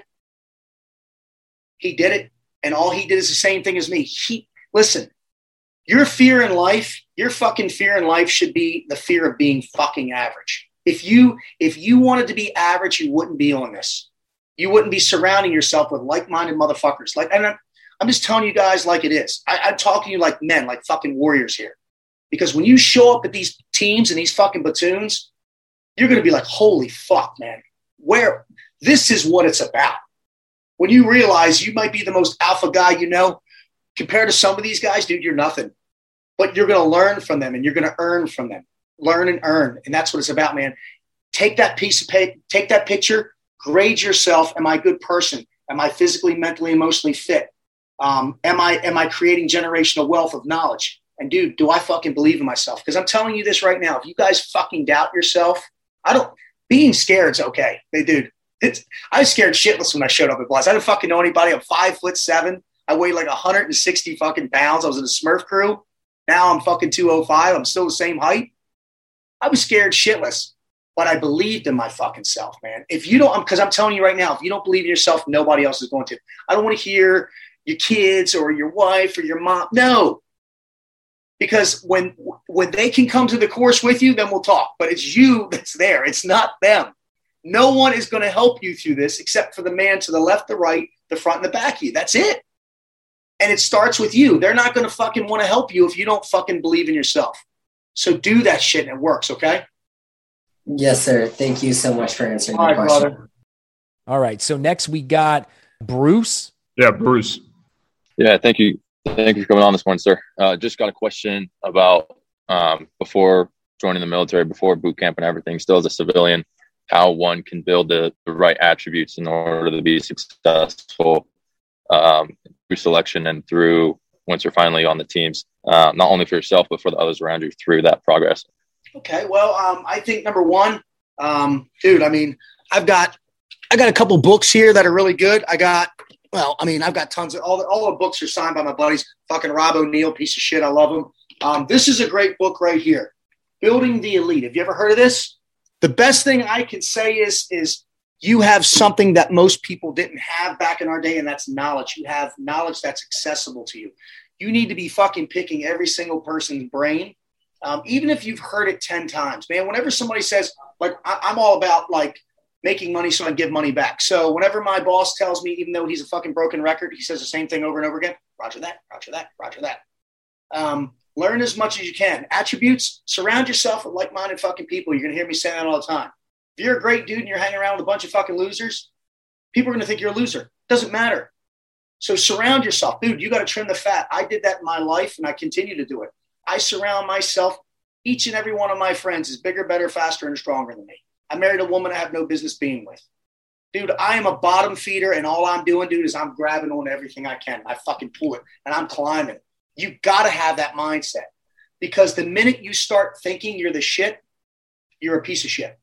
He did it. And all he did is the same thing as me. He, listen, your fear in life, your fucking fear in life should be the fear of being fucking average. If you, if you wanted to be average, you wouldn't be on this. You wouldn't be surrounding yourself with like-minded motherfuckers. Like, and I'm, I'm just telling you guys like it is. I, I'm talking to you like men, like fucking warriors here. Because when you show up at these teams and these fucking platoons, you're going to be like, holy fuck, man. Where this is what it's about. When you realize you might be the most alpha guy you know, compared to some of these guys, dude, you're nothing. But you're going to learn from them and you're going to earn from them. Learn and earn. And that's what it's about, man. take that piece of paper, take that picture, grade yourself. Am I a good person? Am I physically, mentally, emotionally fit? Um, am I am I creating generational wealth of knowledge? And dude, do I fucking believe in myself? Because I'm telling you this right now. If you guys fucking doubt yourself, I don't. Being scared's okay. They dude, it's. I was scared shitless when I showed up at Blast. I didn't fucking know anybody. I'm five foot seven. I weigh like one hundred sixty fucking pounds. I was in a Smurf crew. Now I'm fucking two oh five. I'm still the same height. I was scared shitless, but I believed in my fucking self, man. If you don't, because I'm telling you right now, if you don't believe in yourself, nobody else is going to. I don't want to hear your kids or your wife or your mom. No. Because when when they can come to the course with you, then we'll talk. But it's you that's there. It's not them. No one is going to help you through this except for the man to the left, the right, the front, and the back of you. That's it. And it starts with you. They're not going to fucking want to help you if you don't fucking believe in yourself. So do that shit and it works, okay? Yes, sir. Thank you so much for answering All the right, question. brother. All right. So next we got Bruce. Yeah, Bruce. Yeah, thank you. Thank you for coming on this morning, sir. Uh, just got a question about um, before joining the military, before boot camp and everything, still as a civilian, how one can build the, the right attributes in order to be successful um, through selection and through once you're finally on the teams, uh, not only for yourself, but for the others around you through that progress. Okay, well, um, I think number one, um, dude, I mean, I've got I got a couple books here that are really good. I got, well, I mean, I've got tons of, all the, all the books are signed by my buddies. Fucking Rob O'Neill, piece of shit. I love him. Um, this is a great book right here, Building the Elite. Have you ever heard of this? The best thing I can say is, is you have something that most people didn't have back in our day, and that's knowledge. You have knowledge that's accessible to you. You need to be fucking picking every single person's brain. Um, even if you've heard it ten times, man, whenever somebody says, like, I, I'm all about, like, making money so I can give money back. So whenever my boss tells me, even though he's a fucking broken record, he says the same thing over and over again, roger that, roger that, roger that. Um, learn as much as you can. Attributes, surround yourself with like-minded fucking people. You're going to hear me say that all the time. If you're a great dude and you're hanging around with a bunch of fucking losers, people are going to think you're a loser. Doesn't matter. So surround yourself. Dude, you got to trim the fat. I did that in my life, and I continue to do it. I surround myself. Each and every one of my friends is bigger, better, faster, and stronger than me. I married a woman I have no business being with. Dude, I am a bottom feeder, and all I'm doing, dude, is I'm grabbing on everything I can. I fucking pull it, and I'm climbing. You got to have that mindset, because the minute you start thinking you're the shit, you're a piece of shit.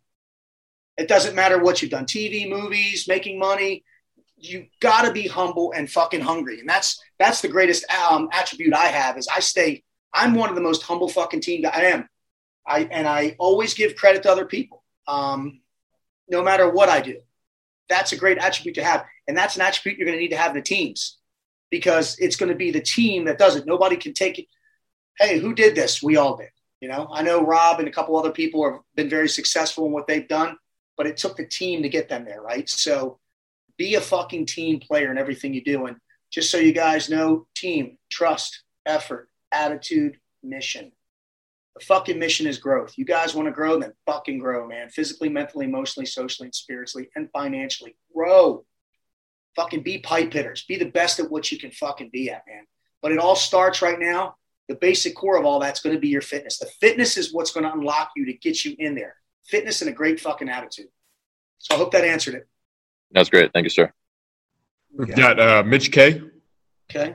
It doesn't matter what you've done, T V, movies, making money. You got to be humble and fucking hungry. And that's that's the greatest um, attribute I have is I stay – I'm one of the most humble fucking team guys. I am. I And I always give credit to other people, um, no matter what I do. That's a great attribute to have. And that's an attribute you're going to need to have in the teams, because it's going to be the team that does it. Nobody can take it. Hey, who did this? We all did. You know, I know Rob and a couple other people have been very successful in what they've done, but it took the team to get them there, right? So be a fucking team player in everything you do. And just so you guys know, team, trust, effort, attitude, mission. The fucking mission is growth. You guys want to grow, then fucking grow, man. Physically, mentally, emotionally, socially, and spiritually, and financially. Grow. Fucking be pipe hitters. Be the best at what you can fucking be at, man. But it all starts right now. The basic core of all that's going to be your fitness. The fitness is what's going to unlock you to get you in there. Fitness and a great fucking attitude. So I hope that answered it. That's great. Thank you, sir. We've got uh, Mitch K. Okay.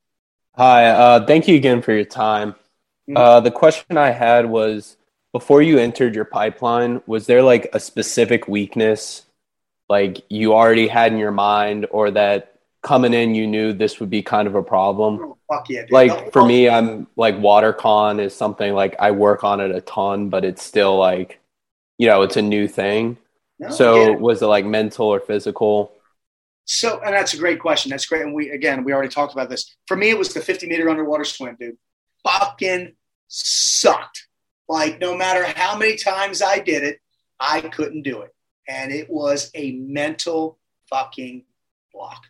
Hi. Uh, thank you again for your time. Uh, the question I had was, before you entered your pipeline, was there like a specific weakness like you already had in your mind, or that coming in you knew this would be kind of a problem? Oh, fuck yeah, dude. Like No, for no. me, I'm like WaterCon is something like I work on it a ton, but it's still like, you know, it's a new thing. No, So I get it. was it like mental or physical? So, and that's a great question. That's great. And we, again, we already talked about this. For me, it was the fifty meter underwater swim, dude. Fucking sucked. Like, no matter how many times I did it, I couldn't do it. And it was a mental fucking block.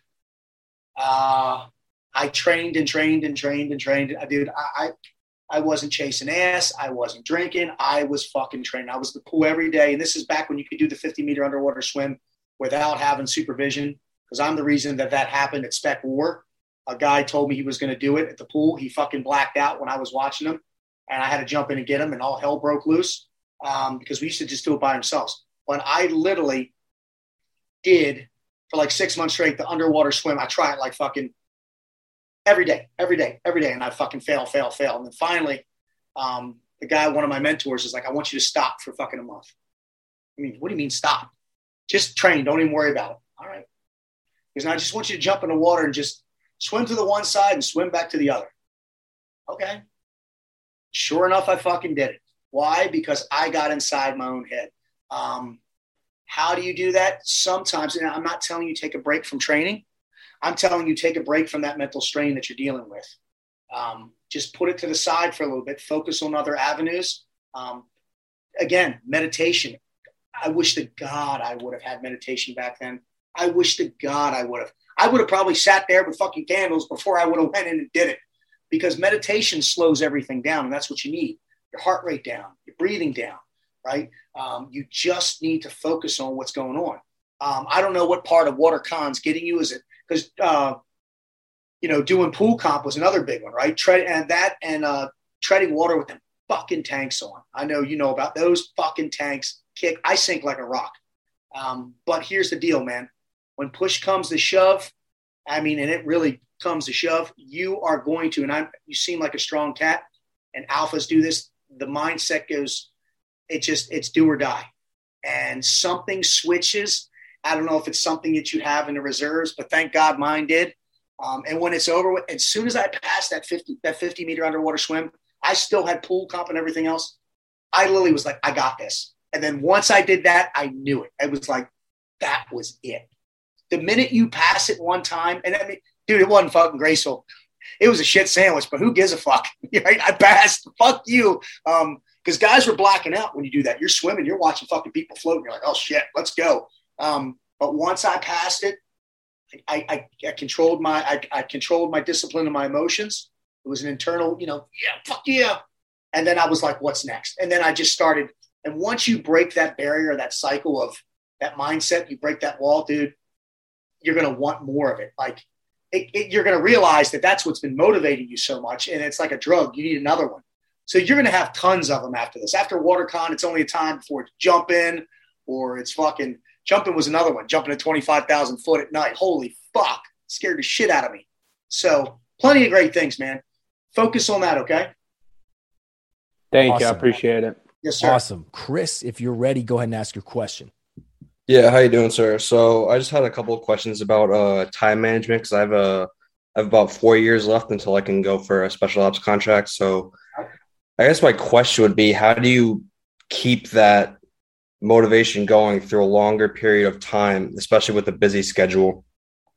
Uh, I trained and trained and trained and trained. I, dude, I, I, I wasn't chasing ass. I wasn't drinking. I was fucking training. I was at the pool every day. And this is back when you could do the fifty meter underwater swim without having supervision. Because I'm the reason that that happened at Spec War. A guy told me he was going to do it at the pool. He fucking blacked out when I was watching him. And I had to jump in and get him, and all hell broke loose um, because we used to just do it by ourselves. when I literally did for like six months straight the underwater swim. I try it like fucking every day, every day, every day, and I fucking fail, fail, fail. And then finally, um, the guy, one of my mentors, is like, I want you to stop for fucking a month. I mean, what do you mean stop? Just train. Don't even worry about it. All right. Because I just want you to jump in the water and just swim to the one side and swim back to the other. Okay. Sure enough, I fucking did it. Why? Because I got inside my own head. Um, how do you do that? Sometimes, and I'm not telling you take a break from training. I'm telling you take a break from that mental strain that you're dealing with. Um, just put it to the side for a little bit. Focus on other avenues. Um, again, meditation. I wish to God I would have had meditation back then. I wish to God I would have. I would have probably sat there with fucking candles before I would have went in and did it, because meditation slows everything down, and that's what you need. Your heart rate down, your breathing down, right? Um, you just need to focus on what's going on. Um, I don't know what part of WaterCon's getting you. Is it because, uh, you know, doing pool comp was another big one, right? Tread and that and uh, treading water with them fucking tanks on. I know you know about those fucking tanks. Kick, I sink like a rock. Um, but here's the deal, man. When push comes to shove, I mean, and it really comes to shove, you are going to, and I'm, you seem like a strong cat, and alphas do this. The mindset goes, it just, it's do or die. And something switches. I don't know if it's something that you have in the reserves, but thank God mine did. Um, and when it's over with, as soon as I passed that fifty, that fifty meter underwater swim, I still had pool comp and everything else. I literally was like, I got this. And then once I did that, I knew it. It was like, that was it. The minute you pass it one time, and I mean, dude, it wasn't fucking graceful. It was a shit sandwich, but who gives a fuck? Right? I passed. Fuck you. Um, because guys were blacking out when you do that. You're swimming, you're watching fucking people floating. You're like, oh shit, let's go. Um, but once I passed it, I, I, I controlled my, I, I controlled my discipline and my emotions. It was an internal, you know, yeah, fuck yeah. And then I was like, what's next? And then I just started. And once you break that barrier, that cycle of that mindset, you break that wall, dude, you're going to want more of it. Like it, it, you're going to realize that that's what's been motivating you so much. And it's like a drug. You need another one. So you're going to have tons of them after this. After WaterCon, it's only a time before it's jumping, or it's fucking jumping was another one. Jumping at twenty-five thousand foot at night. Holy fuck. Scared the shit out of me. So plenty of great things, man. Focus on that. Okay. Thank Awesome. you. I appreciate it. Yes, sir. Awesome. Chris, if you're ready, go ahead and ask your question. Yeah, how you doing, sir? So I just had a couple of questions about uh, time management, because I have a I have about four years left until I can go for a special ops contract. So I guess my question would be, how do you keep that motivation going through a longer period of time, especially with a busy schedule?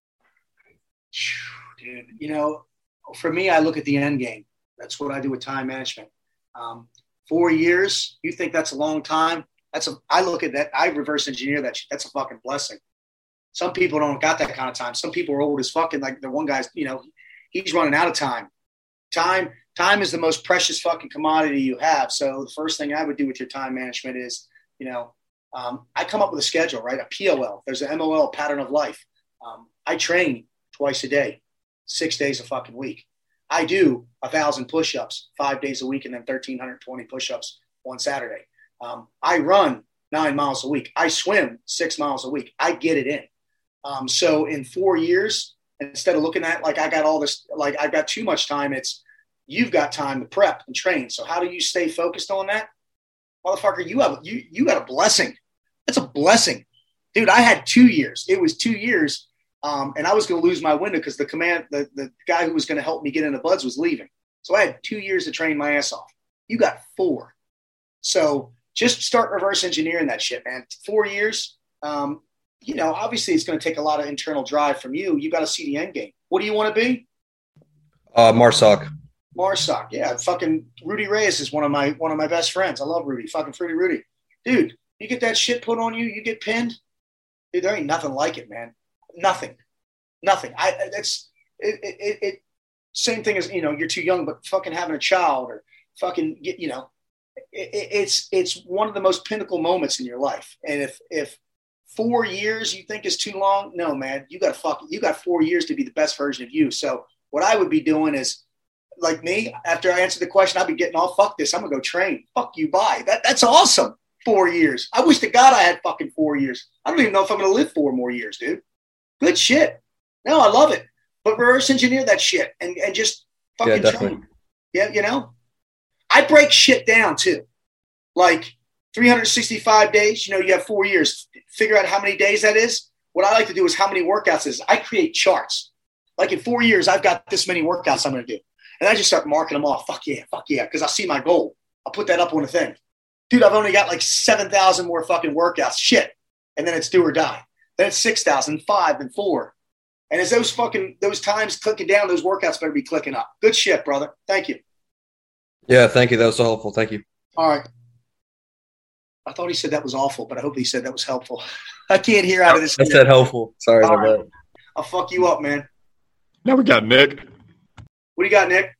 Dude, you know, for me, I look at the end game. That's what I do with time management. Um, four years, you think that's a long time? That's a, I look at that, I reverse engineer that shit. That's a fucking blessing. Some people don't got that kind of time. Some people are old as fucking, like the one guy's, you know, he's running out of time. Time, time is the most precious fucking commodity you have. So the first thing I would do with your time management is, you know, um, I come up with a schedule, right? A P O L. There's an M O L, pattern of life. Um, I train twice a day, six days a fucking week. I do a thousand push-ups five days a week, and then one thousand three hundred twenty push-ups on Saturday. Um, I run nine miles a week. I swim six miles a week. I get it in. Um, so in four years, instead of looking at like I got all this, like I've got too much time, it's you've got time to prep and train. So how do you stay focused on that? Motherfucker, you have you you got a blessing. That's a blessing. Dude, I had two years. It was two years. Um, and I was going to lose my window because the command, the, the guy who was going to help me get into buds was leaving. So I had two years to train my ass off. You got four. So just start reverse engineering that shit, man. Four years. Um, you know, obviously it's going to take a lot of internal drive from you. You got to see the end game. What do you want to be? Uh, Marsoc. Marsoc. Yeah. Fucking Rudy Reyes is one of my, one of my best friends. I love Rudy. Fucking Fruity Rudy. Dude, you get that shit put on you, you get pinned. Dude, there ain't nothing like it, man. Nothing, nothing. I that's it, it, it. Same thing as, you know, you're too young, but fucking having a child or fucking get, you know, it, it's it's one of the most pinnacle moments in your life. And if if four years you think is too long, no, man, you got to fuck. You got four years to be the best version of you. So what I would be doing is, like me, after I answer the question, I'd be getting all fuck this. I'm gonna go train. Fuck you, bye. That that's awesome. Four years. I wish to God I had fucking four years. I don't even know if I'm going to live four more years, dude. Good shit. No, I love it. But reverse engineer that shit and, and just fucking Yeah, train. Yeah, you know? I break shit down too. Like three hundred sixty-five days, you know, you have four years. Figure out how many days that is. What I like to do is how many workouts is. I create charts. Like in four years, I've got this many workouts I'm going to do. And I just start marking them off. Fuck yeah, fuck yeah. Because I see my goal. I'll put that up on a thing. Dude, I've only got like seven thousand more fucking workouts. Shit. And then it's do or die. Then it's six thousand, five, and four. And as those fucking, those times clicking down, those workouts better be clicking up. Good shit, brother. Thank you. Yeah, thank you. That was so helpful. Thank you. All right. I thought he said that was awful, but I hope he said that was helpful. I can't hear out of this. I said helpful. Sorry All about right. that. I'll fuck you up, man. Now we got Nick. What do you got, Nick?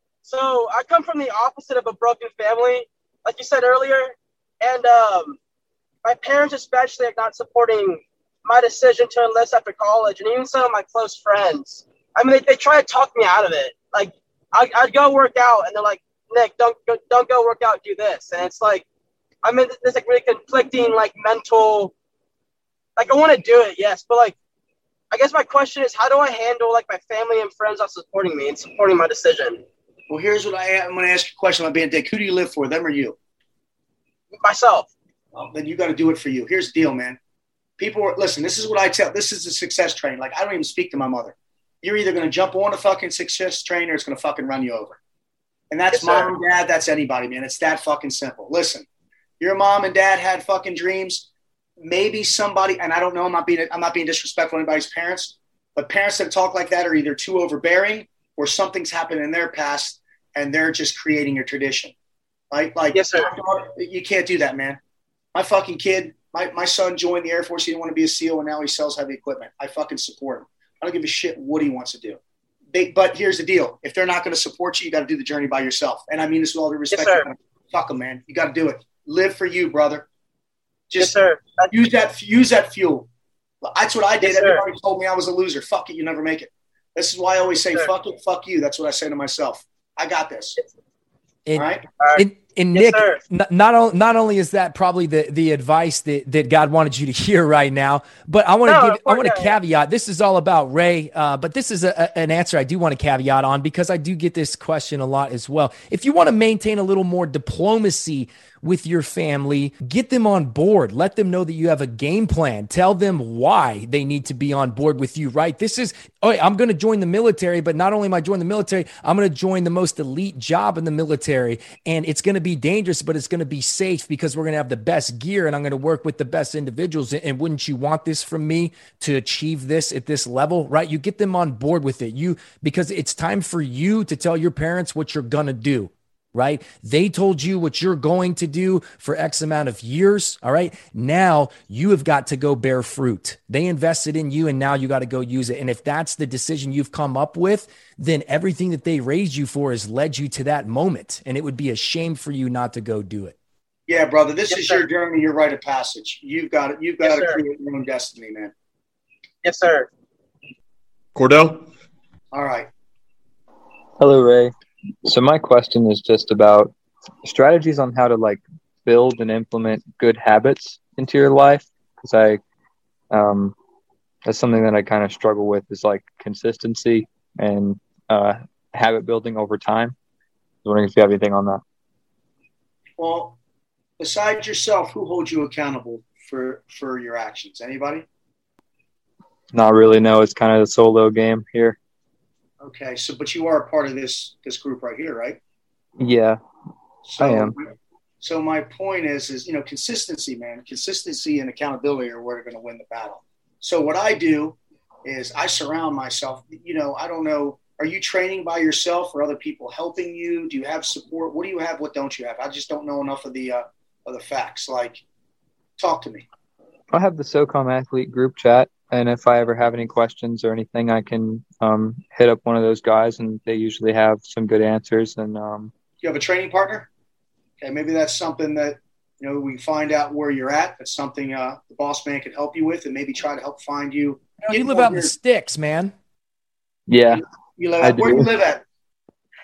So I come from the opposite of a broken family, like you said earlier, and um, my parents especially are not supporting my decision to enlist after college, and even some of my close friends. I mean, they, they try to talk me out of it. Like, I, I'd go work out, and they're like, Nick, don't go, don't go work out, do this. And it's like, I'm in this like really conflicting, like mental, like I want to do it, yes, but like, I guess my question is, how do I handle like my family and friends not supporting me and supporting my decision? Well, here's what I am. I'm going to ask you a question about being a dick. Who do you live for, them or you? Myself. Well, then you got to do it for you. Here's the deal, man. People are, listen, this is what I tell, this is the success train. Like, I don't even speak to my mother. You're either going to jump on a fucking success train or it's going to fucking run you over. And that's Yes, sir. mom, dad, that's anybody, man. It's that fucking simple. Listen, your mom and dad had fucking dreams. Maybe somebody, and I don't know, I'm not being, I'm not being disrespectful to anybody's parents, but parents that talk like that are either too overbearing or something's happened in their past and they're just creating a tradition. Right? Like, Yes, sir. You can't do that, man. My fucking kid, my, my son joined the Air Force. He didn't want to be a SEAL, and now he sells heavy equipment. I fucking support him. I don't give a shit what he wants to do. They, but here's the deal. If they're not going to support you, you got to do the journey by yourself. And I mean this with all due respect. Yes, sir. Fuck them, man. You got to do it. Live for you, brother. Just Yes, sir. use that use that fuel. That's what I did. Yes, sir. Everybody told me I was a loser. Fuck it, you never make it. This is why I always say, Yes, sir. fuck it, fuck you. That's what I say to myself. I got this. And, All right? and, and Yes, Nick, sir. n- not, o- not only is that probably the, the advice that, that God wanted you to hear right now, but I want to No, give of I course, want to yeah, yeah. caveat. This is all about Ray, uh, but this is a, a- an answer I do want to caveat on because I do get this question a lot as well. If you want to maintain a little more diplomacy with your family, get them on board. Let them know that you have a game plan. Tell them why they need to be on board with you, right? This is, oh, I'm going to join the military, but not only am I joining the military, I'm going to join the most elite job in the military. And it's going to be dangerous, but it's going to be safe because we're going to have the best gear and I'm going to work with the best individuals. And wouldn't you want this from me to achieve this at this level, right? You get them on board with it. You, because it's time for you to tell your parents what you're going to do. Right? They told you what you're going to do for X amount of years. All right. Now you have got to go bear fruit. They invested in you and now you got to go use it. And if that's the decision you've come up with, then everything that they raised you for has led you to that moment. And it would be a shame for you not to go do it. Yeah, brother. This Yes, is sir. your journey, your rite of passage. You've got it. You've got Yes, to sir. create your own destiny, man. Yes, sir. Cordell? All right. Hello, Ray. So my question is just about strategies on how to like build and implement good habits into your life. Because I, um, that's something that I kind of struggle with is like consistency and uh, habit building over time. I was wondering if you have anything on that. Well, besides yourself, who holds you accountable for for your actions? Anybody? Not really. No, it's kind of a solo game here. Okay, so but you are a part of this this group right here, right? Yeah, So, I am. So my point is, is you know, consistency, man. Consistency and accountability are where are going to win the battle. So what I do is I surround myself. You know, I don't know. Are you training by yourself or other people helping you? Do you have support? What do you have? What don't you have? I just don't know enough of the uh, of the facts. Like, talk to me. I have the SOCOM athlete group chat, and if I ever have any questions or anything, I can um, hit up one of those guys, and they usually have some good answers. And um, You have a training partner? Okay, maybe that's something that, you know, we find out where you're at. That's something uh, the boss man could help you with and maybe try to help find you. You, know, Get you live more out in the here. sticks, man. yeah, You live I at, where do do. you live at?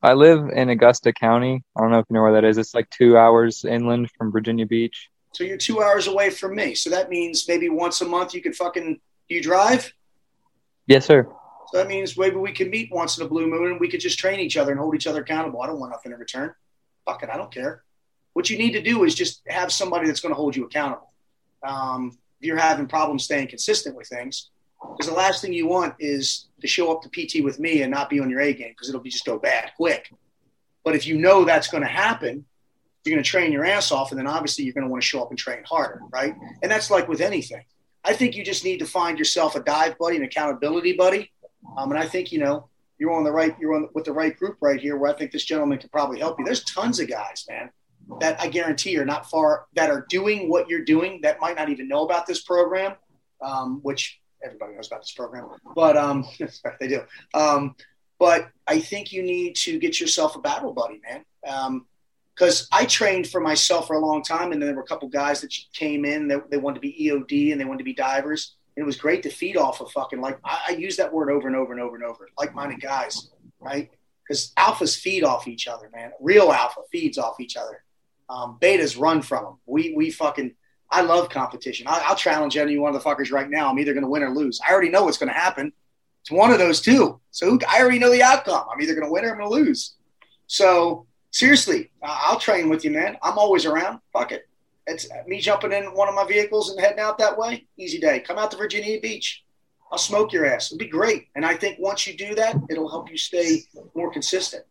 I live in Augusta County. I don't know if you know where that is. It's like two hours inland from Virginia Beach. So you're two hours away from me. So that means maybe once a month you could fucking, do you drive? Yes, sir. So that means maybe we can meet once in a blue moon and we could just train each other and hold each other accountable. I don't want nothing in return. Fuck it. I don't care. What you need to do is just have somebody that's going to hold you accountable. Um, if you're having problems staying consistent with things, because the last thing you want is to show up to P T with me and not be on your A game because it'll be just go bad quick. But if you know that's going to happen, you're going to train your ass off, and then obviously you're going to want to show up and train harder, right? And that's like with anything. I think you just need to find yourself a dive buddy, an accountability buddy. Um, and I think, you know, you're on the right, you're on with the right group right here where I think this gentleman can probably help you. There's tons of guys, man, that I guarantee are not far, that are doing what you're doing that might not even know about this program, um, which everybody knows about this program, but um, they do. Um, but I think you need to get yourself a battle buddy, man. Um, Because I trained for myself for a long time, and then there were a couple guys that came in that they wanted to be E O D and they wanted to be divers. And it was great to feed off of fucking like I, I use that word over and over and over and over. Like-minded guys, right? Because alphas feed off each other, man. Real alpha feeds off each other. Um, betas run from them. We we fucking I love competition. I, I'll challenge any one of the fuckers right now. I'm either going to win or lose. I already know what's going to happen. It's one of those two. So who, I already know the outcome. I'm either going to win or I'm going to lose. So. Seriously, I'll train with you, man. I'm always around. Fuck it. It's me jumping in one of my vehicles and heading out that way. Easy day. Come out to Virginia Beach. I'll smoke your ass. It'll be great. And I think once you do that, it'll help you stay more consistent.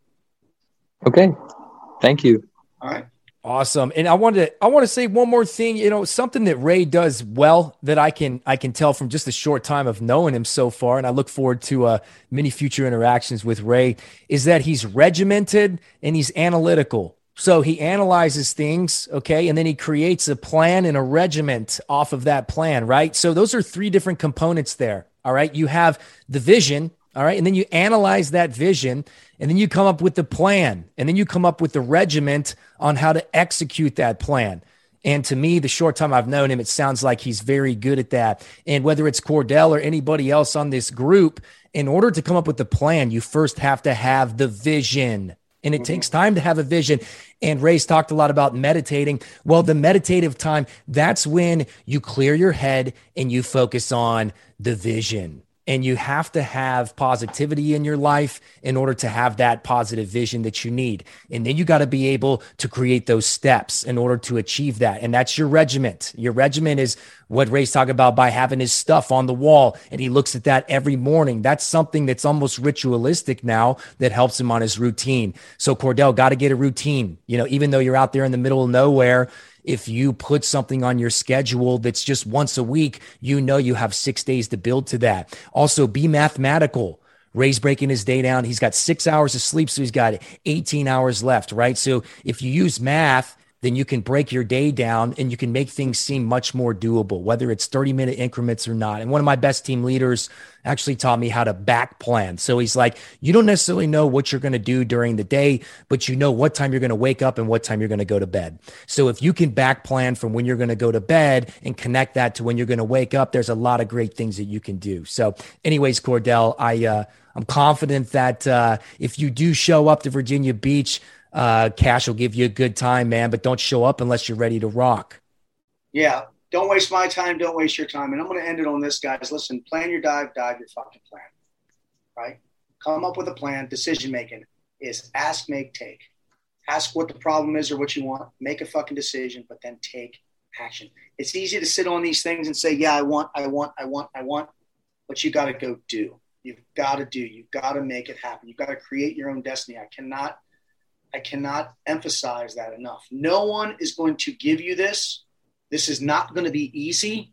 Okay. Thank you. All right. Awesome. And I wanted to, I want to say one more thing, you know, something that Ray does well that I can, I can tell from just a short time of knowing him so far. And I look forward to uh, many future interactions with Ray is that he's regimented and he's analytical. So he analyzes things. Okay. And then he creates a plan and a regiment off of that plan. Right. So those are three different components there. All right. You have the vision. All right. And then you analyze that vision and then you come up with the plan and then you come up with the regiment on how to execute that plan. And to me, the short time I've known him, it sounds like he's very good at that. And whether it's Cordell or anybody else on this group, in order to come up with the plan, you first have to have the vision. And it mm-hmm. takes time to have a vision. And Ray's talked a lot about meditating. Well, the meditative time, that's when you clear your head and you focus on the vision. And you have to have positivity in your life in order to have that positive vision that you need. And then you got to be able to create those steps in order to achieve that. And that's your regiment. Your regiment is what Ray's talking about by having his stuff on the wall. And he looks at that every morning. That's something that's almost ritualistic now that helps him on his routine. So Cordell, got to get a routine. You know, even though you're out there in the middle of nowhere, if you put something on your schedule that's just once a week, you know you have six days to build to that. Also, be mathematical. Ray's breaking his day down. He's got six hours of sleep, so he's got eighteen hours left, right? So if you use math, then you can break your day down and you can make things seem much more doable, whether it's thirty minute increments or not. And one of my best team leaders actually taught me how to back plan. So he's like, you don't necessarily know what you're going to do during the day, but you know what time you're going to wake up and what time you're going to go to bed. So if you can back plan from when you're going to go to bed and connect that to when you're going to wake up, there's a lot of great things that you can do. So anyways, Cordell, I, uh, I'm confident that uh, if you do show up to Virginia Beach, Uh, Cash will give you a good time, man, but don't show up unless you're ready to rock. Yeah. Don't waste my time. Don't waste your time. And I'm going to end it on this, guys. Listen, plan your dive, dive your fucking plan, right? Come up with a plan. Decision-making is ask, make, take. Ask what the problem is or what you want. Make a fucking decision, but then take action. It's easy to sit on these things and say, yeah, I want, I want, I want, I want, but you got to go do. You've got to do. You've got to make it happen. You've got to create your own destiny. I cannot I cannot emphasize that enough. No one is going to give you this. This is not going to be easy.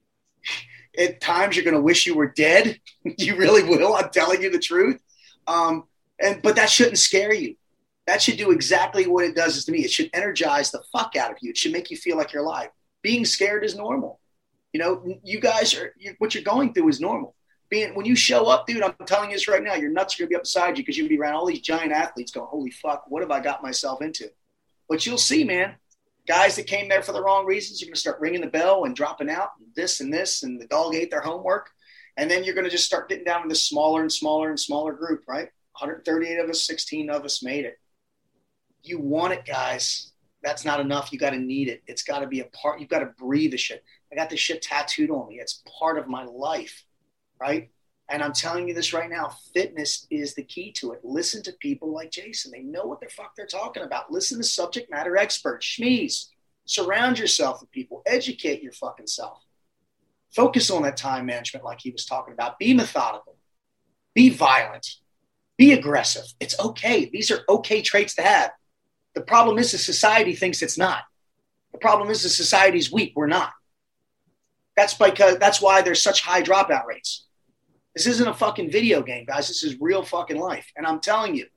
At times you're going to wish you were dead. You really will. I'm telling you the truth. Um, and but that shouldn't scare you. That should do exactly what it does to me. It should energize the fuck out of you. It should make you feel like you're alive. Being scared is normal. You know, you guys are, you, what you're going through is normal. Being, when you show up, dude, I'm telling you this right now, your nuts are going to be up beside you because you'll be around all these giant athletes going, holy fuck, what have I got myself into? But you'll see, man, guys that came there for the wrong reasons, you're going to start ringing the bell and dropping out, and this and this, and the dog ate their homework. And then you're going to just start getting down to this smaller and smaller and smaller group, right? one hundred thirty-eight of us, sixteen of us made it. You want it, guys. That's not enough. You got to need it. It's got to be a part. You've got to breathe the shit. I got this shit tattooed on me. It's part of my life, right? And I'm telling you this right now, fitness is the key to it. Listen to people like Jason. They know what the fuck they're talking about. Listen to subject matter experts, schmees. Surround yourself with people. Educate your fucking self. Focus on that time management like he was talking about. Be methodical. Be violent. Be aggressive. It's okay. These are okay traits to have. The problem is the society thinks it's not. The problem is the society's weak. We're not. That's because that's why there's such high dropout rates. This isn't a fucking video game, guys. This is real fucking life. And I'm telling you,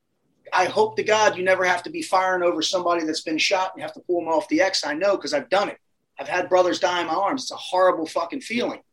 I hope to God you never have to be firing over somebody that's been shot and you have to pull them off the X. I know because I've done it. I've had brothers die in my arms. It's a horrible fucking feeling.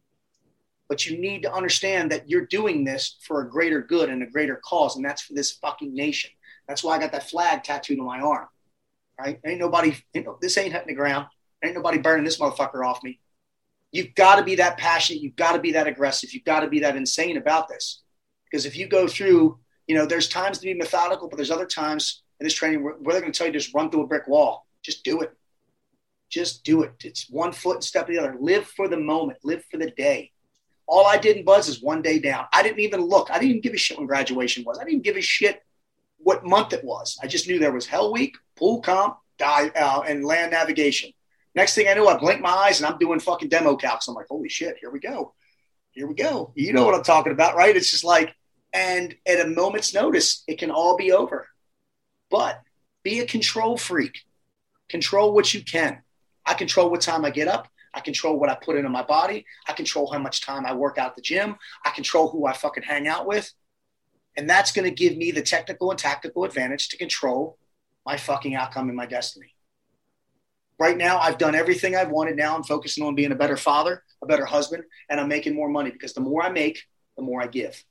But you need to understand that you're doing this for a greater good and a greater cause, and that's for this fucking nation. That's why I got that flag tattooed on my arm, right? Ain't nobody, you know, this ain't hitting the ground. Ain't nobody burning this motherfucker off me. You've got to be that passionate. You've got to be that aggressive. You've got to be that insane about this. Because if you go through, you know, there's times to be methodical, but there's other times in this training where, where they're going to tell you just run through a brick wall. Just do it. Just do it. It's one foot and step the other. Live for the moment. Live for the day. All I did in Buzz is one day down. I didn't even look. I didn't even give a shit when graduation was. I didn't even give a shit what month it was. I just knew there was Hell Week, pool comp, die, uh, and land navigation. Next thing I knew, I blinked my eyes and I'm doing fucking demo calcs. I'm like, holy shit, here we go. Here we go. You know what I'm talking about, right? It's just like, and at a moment's notice, it can all be over. But be a control freak. Control what you can. I control what time I get up. I control what I put into my body. I control how much time I work out at the gym. I control who I fucking hang out with. And that's going to give me the technical and tactical advantage to control my fucking outcome and my destiny. Right now, I've done everything I've wanted. Now I'm focusing on being a better father, a better husband, and I'm making more money because the more I make, the more I give.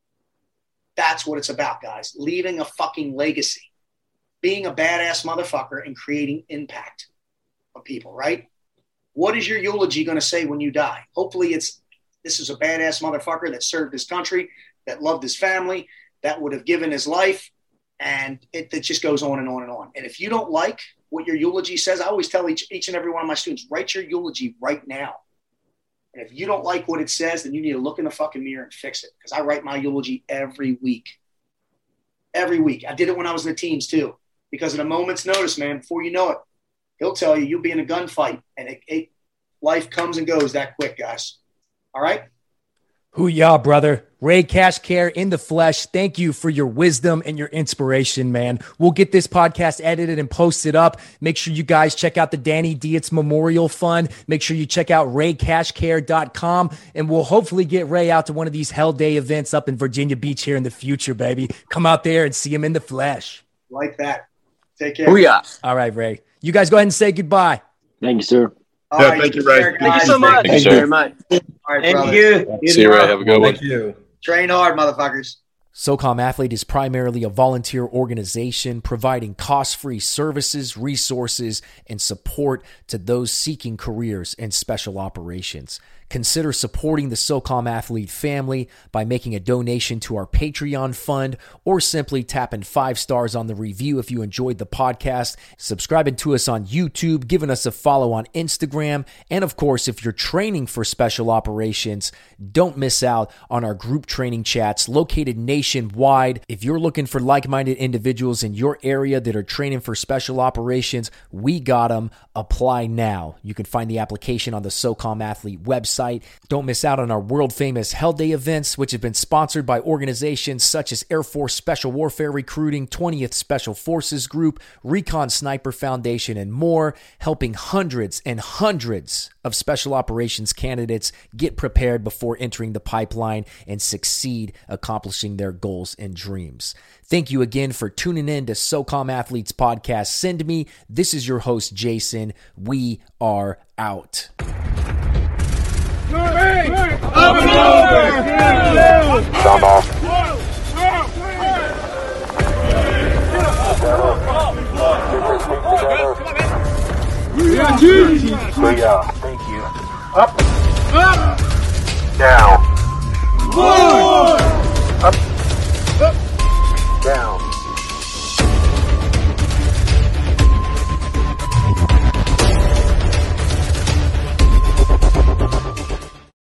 That's what it's about, guys. Leaving a fucking legacy. Being a badass motherfucker and creating impact on people, right? What is your eulogy going to say when you die? Hopefully it's, this is a badass motherfucker that served his country, that loved his family, that would have given his life, and it, it just goes on and on and on. And if you don't like what your eulogy says, I always tell each, each and every one of my students, write your eulogy right now. And if you don't like what it says, then you need to look in the fucking mirror and fix it. Because I write my eulogy every week. Every week. I did it when I was in the teams too. Because at a moment's notice, man, before you know it, he'll tell you you'll be in a gunfight. And it, it, life comes and goes that quick, guys. All right? Hoo-yah, brother. Ray Cashcare in the flesh. Thank you for your wisdom and your inspiration, man. We'll get this podcast edited and posted up. Make sure you guys check out the Danny Dietz Memorial Fund. Make sure you check out ray cashcare dot com, and we'll hopefully get Ray out to one of these Hell Day events up in Virginia Beach here in the future, baby. Come out there and see him in the flesh. Like that. Take care. Hoo-yah. All right, Ray. You guys go ahead and say goodbye. Thank you, sir. All yeah, right, thank you, Ray. Care, Thank you so much. Thank you very much. All right, Thank brother. you. See you, Ray. Have a good one. Thank you. Train hard, motherfuckers. SOCOM Athlete is primarily a volunteer organization providing cost-free services, resources, and support to those seeking careers in special operations. Consider supporting the SOCOM Athlete family by making a donation to our Patreon fund or simply tapping five stars on the review if you enjoyed the podcast, subscribing to us on YouTube, giving us a follow on Instagram, and of course, if you're training for special operations, don't miss out on our group training chats located nationwide. If you're looking for like-minded individuals in your area that are training for special operations, we got them. Apply now. You can find the application on the SOCOM Athlete website. Don't miss out on our world-famous Hell Day events, which have been sponsored by organizations such as Air Force Special Warfare Recruiting, twentieth Special Forces Group, Recon Sniper Foundation, and more, helping hundreds and hundreds of special operations candidates get prepared before entering the pipeline and succeed accomplishing their goals and dreams. Thank you again for tuning in to SOCOM Athletes Podcast. Send me. This is your host, Jason. We are out. Hey, hey, up and over! Sound off. Yeah, G. Booyah. Thank you. Up. Up. Down.